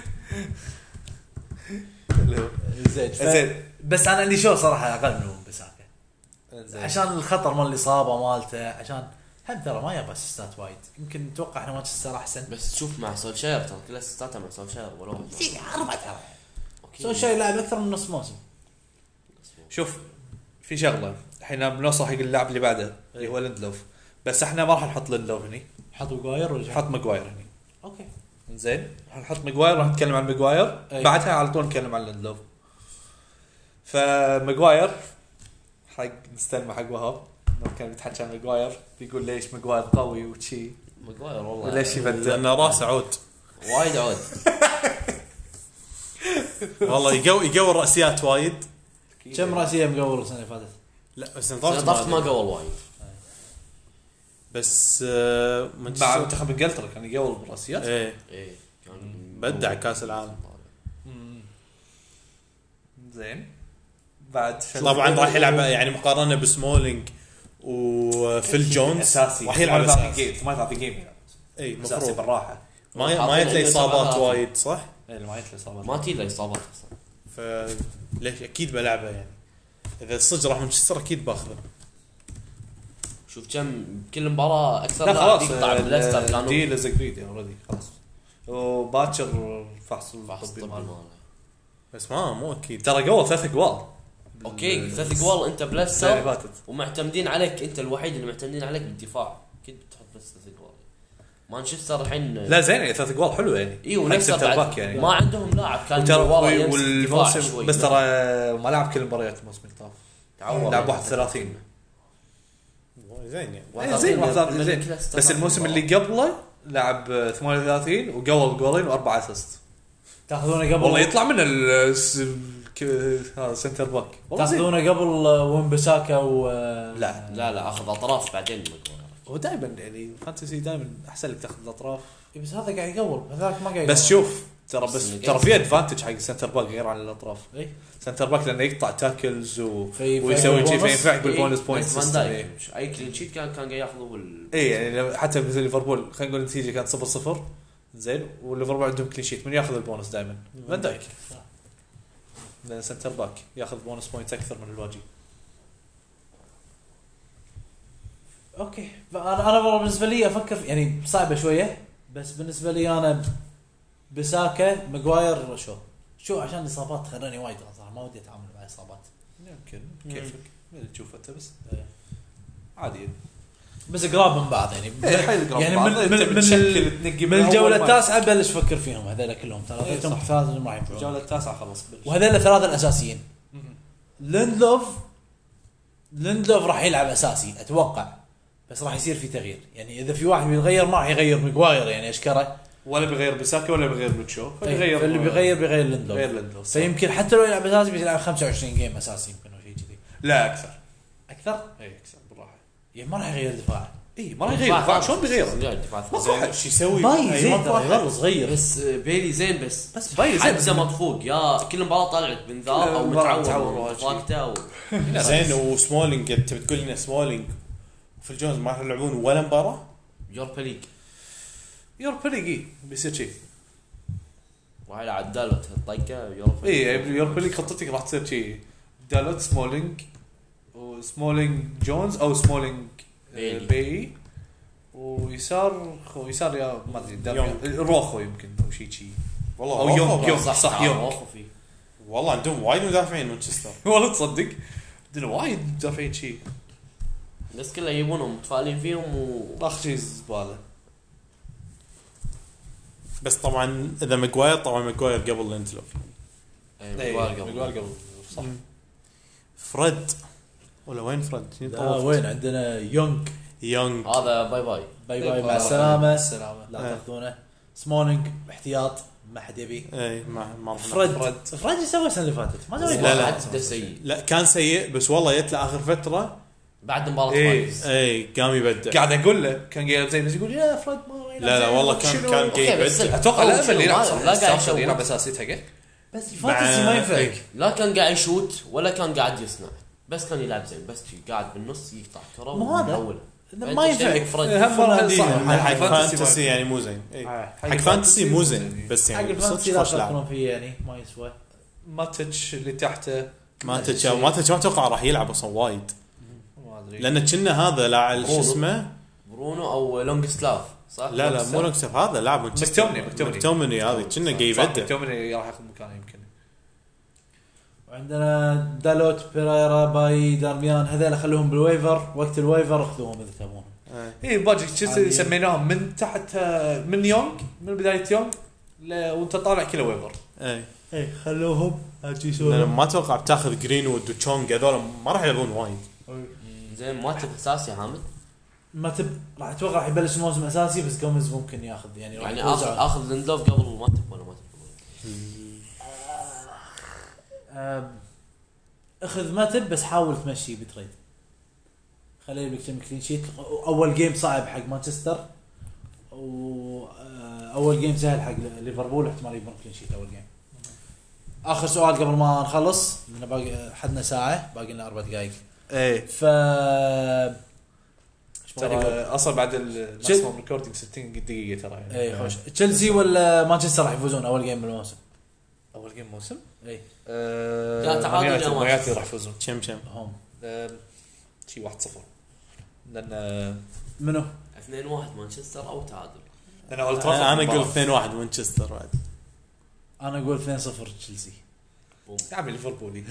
زين بس انا اللي شو صراحه اقل منهم بساكا عشان الخطر مال الاصابه مالته عشان هم ترى ما يبغى اسيستات وايد يمكن نتوقع احنا مانشستر احسن بس شوف مع سولشاير ترى كل اسيستاته مع سولشاير ولا واحد في اربعه ترى سولشاير لاعب اكثر من نص موسم. شوف في شغله الحين بنوصل حق اللاعب اللي بعده اللي هو ليندلوف بس احنا ما راح نحط ليندلوف هني حط ماجواير ولا حط ماجواير هني. اوكي زين نحط ماجواير راح نتكلم عن ماجواير أي. بعدها على طول نتكلم عن ليندلوف. فماجواير حق نستلم حق وهاب كان بيتحكى عن ماجواير بيقول ليش ماجواير قوي وشي ماجواير والله وليش يبدل لانه راسه عود وايد عود. والله يقوي يقوي الرأسيات وايد. كم راسيه مقول السنه اللي فاتت؟ لا بس ضغط ما قول وايد بس آه مع منتخب انجلترا كان يقول بالراسيات. ايه ايه كان بدع كاس العالم. زين بعد طبعا راح يلعب يعني مقارنه بسمولينج وفيل جونز اساسي راح يلعب ثمانية اساسي. جيم ثمانية جيم يلعب اي اساسي مفروض بالراحه. ما ما يتلي اصابات وايد صح. اي ما يتلي اصابات ما تيله اصابات اصلا. فليش اكيد بلعبه يعني اذا صدق راح مانشستر اكيد باخذه. شوف كم كل مباراه اكثر لا لاعب خلاص يقطع بالليستر دي كانوا لز جريد اوريدي خلاص وباكر فحص فحص الطبي طبي ماله. ماله. بس ما مو اكيد. ترى قوه ثلاث اقوال اوكي ثلاث جوال انت السنة اللي بليستر فاتت. ومعتمدين عليك انت الوحيد اللي معتمدين عليك بالدفاع اكيد بتحط بس ثلاث جوال. مانشستر الحين لا زين يعني ثلاث اقوال حلو يعني اي وليستر سنتر بعد باك يعني ما عندهم لاعب كان وترى ورا يمسك الدفاع والموسم شوي. بس ترى ما لعب كل المباريات الموسم اللي طاف تعور لعب واحد وثلاثين زين يعني إيه زين واحد وثلاثين زين بس الموسم اللي قبله لعب ثمانية وثلاثين وقول جولين واربع اسيست تاخذونه قبل والله يطلع من ال هذا سنتر باك والله زين. تاخذونه قبل وينبساكا و لا لا لا اخذ اطراف بعدين ماجواير. هو دائما يعني فانتسي دائما احسن لك تاخذ الاطراف بس هذا قاعد يقول هذاك ما قاعد بس يقول. شوف ترى بس بس ترى في ادفانتج حق سنتر باك غير عن الاطراف اي سنتر باك لانه يقطع تاكلز و... في- في ويسوي شيء بونص. فينفعك بالبونس إيه، بوينت فان سيستم دايك اي كلين شيت كان كان قاعد ياخذه ال... اي يعني لو- حتى مثل ليفربول خلينا نقول النتيجه كانت صفر صفر زين وليفربول عندهم كلين شيت من ياخذ البونس دائما فان دايك لان سنتر باك ياخذ بونس بوينت اكثر من الواجب. اوكي انا انا والله بالنسبه لي افكر يعني صعبه شويه بس بالنسبه لي انا بساكا ماجواير شو شو عشان الاصابات خلاني وايد صراحه ما ودي اتعامل مع اصابات يمكن كيفك اللي تشوفه انت بس إيه. عادي بس قراب من بعض يعني إيه، حيل قراب يعني من من بعض. من أنت من, بتشكل ال- تنقي من من الجوله أول ما- التاسعه بلش افكر فيهم هذول كلهم ثلاثه إيه، ثلاثه صح. ثلاثه ما ينفعون الجوله التاسعه خلاص بلش. وهذول الثلاثه الاساسيين ليندلوف ليندلوف راح يلعب اساسي اتوقع بس راح يصير في تغيير يعني اذا في واحد بيتغير ما راح يغير ماجواير يعني اشكره ولا بيغير بساكا ولا بيغير لوتشو فيغير اللي بيغير بيغير ليندلوف غير ليندلوف فيمكن حتى لو يلعب اساسي بيلعب خمسة وعشرين جيم اساسي يمكن او شيء كذي لا اكثر اكثر اي اكثر بالراحه يعني ما راح يغير دفاع اي ما راح يغير دفاع شلون بيغير دفاع زين شو يسوي؟ باي أي زين واحد. ترى يظل صغير بس بيلي زين بس بس باي زين. حجزه مطفوق يا كل مباراه طالعت بنذار او مباراة متعور متعور او واجد. فاكته او زين وسمولينج انت بتقول لنا سمولينج في الجونز ما راح يلعبون ولا مباراه؟ يوروبا ليج يوروبا ليج بيصير شيء راح يلعب دالوت الطقه يوروبا اي يوروبا ليج خطتك راح تصير شيء دالوت سمولينج وسمولينج جونز او سمولينج بيلي. بي ويسار خو يسار يا ما ادري دام- روخو يمكن او شيء شيء والله أو روخو يوم- بعد. يوم. صح صح، صح يوم. يوم فيه والله عندهم وايد مدافعين مانشستر. والله تصدق عندنا وايد مدافعين شيء بس كله يبونهم متفائلين فيهم و اخر شيء زباله بس طبعا اذا ماجواير طبعا ماجواير قبل ليندلوف. إيه، اي ماجواير قبل. ماجواير قبل صح فريد ولا وين فريد؟ آه وين عندنا يونغ يونغ هذا باي باي باي باي باي مع باي. السلامه السلامه لا آه. تاخذونه سمولينج احتياط ما حد يبي اي ما ما فريد فريد. فريد ايش سوى السنه اللي فاتت ما سوى لا، لا. حد سيء لا كان سيء بس والله جت له اخر فتره بعد مباراه إيه. مايز اي قام يبدع. قاعد اقول له كان قاعد زين بس يقول يا فريد ما يلعب لا لا زين، والله كان شنو؟ كان أوكي، قاعد بس يبدع. اتوقع أو لا شنو، امل يلعب ما- صح لا قاعد ستارفورد يشوت. يلعب اساسي تلقى بس مع- الفانتسي ما ينفع إيه. لا كان قاعد يشوت ولا كان قاعد يصنع بس كان يلعب زين بس شي قاعد بالنص يقطع كره مو هذا. ويحولها. ما ينفع فريد هم مرة دي- صح حق حق فانتسي يعني مو زين. إي. آه، حق فانتسي مو زين بس حق يعني الفانتسي صدق لا خوش لاعب. تفكرون فيه يعني ما يسوى ماتش اللي تحته ما تتش ما تتش ما اتوقع راح يلعب اصلا وايد ما ادري لان كنا هذا لاعب شو برونو. اسمه برونو او لونج سلاف صح؟ لا لا مو لونكسف هذا لاعب مكتومني- مكتومني. مكتومني هذا كنا قاعد يبدع. تومني راح ياخذ مكانه يمكن وعندنا دالوت بيريرا باي دارميان هذول خلوهم بالويفر وقت الويفر اخذوهم اذا تبون اي باجي شو سميناهم من تحت من يونغ من بدايه يونغ وانت طالع كله ويفر. اي اي خلوهم اجي لأن سووا ما اتوقع بتاخذ جرينوود وتشونغ هذول ما راح يلعبون وايد. زين ما تبي اساسي يا حامد ما تب راح اتوقع راح يبلش موسم اساسي بس جوميز ممكن ياخذ يعني راح يعني يفوز اخذ على- اخذ ليندلوف قبل ما تب ولا ما تب آم، اخذ ماتب بس حاول تمشي بتريد خليه لك كم كلين شيت. اول جيم صعب حق مانشستر واول جيم سهل حق ليفربول احتمال يبون كلين شيت اول جيم. اخر سؤال قبل ما نخلص لنا باقي حدنا ساعه باقي لنا اربع دقائق. ايه ف ترى اصلا بعد الماكسيموم ريكوردينج ستين دقيقه ترى يعني. اي خوش تشيلسي ولا مانشستر راح يفوزون اول جيم بالموسم؟ اول جيم موسم اي لا، تعادل يا مانشستر مانشستر. راح يفوزون كم كم هم شي واحد صفر لان منو؟ اثنين واحد مانشستر او تعادل. انا اولد انا اقول اثنين واحد مانشستر بعد. انا اقول اثنين صفر تشيلسي. يا عمي ليفربولي.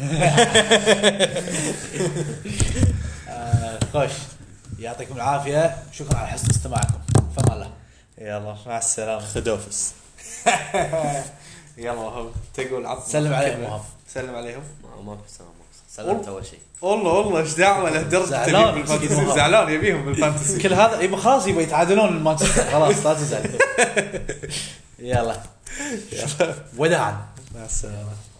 آه، خوش يعطيكم العافيه شكرا على حسن استماعكم فما الله. يلا مع السلامه. خدوفس. يلا هو تقول عطنا سلم عليهم وهاب. سلم عليهم. ما ما في سلام سلمت اول شيء. والله والله ايش دعوه له درجه زعلان. تبي بالفانتسي زعلان يبيهم بالفانتسي. كل هذا يبقى خلاص يبقى يتعادلون مانشستر خلاص لا تزعل. يلا وداعا مع السلامه.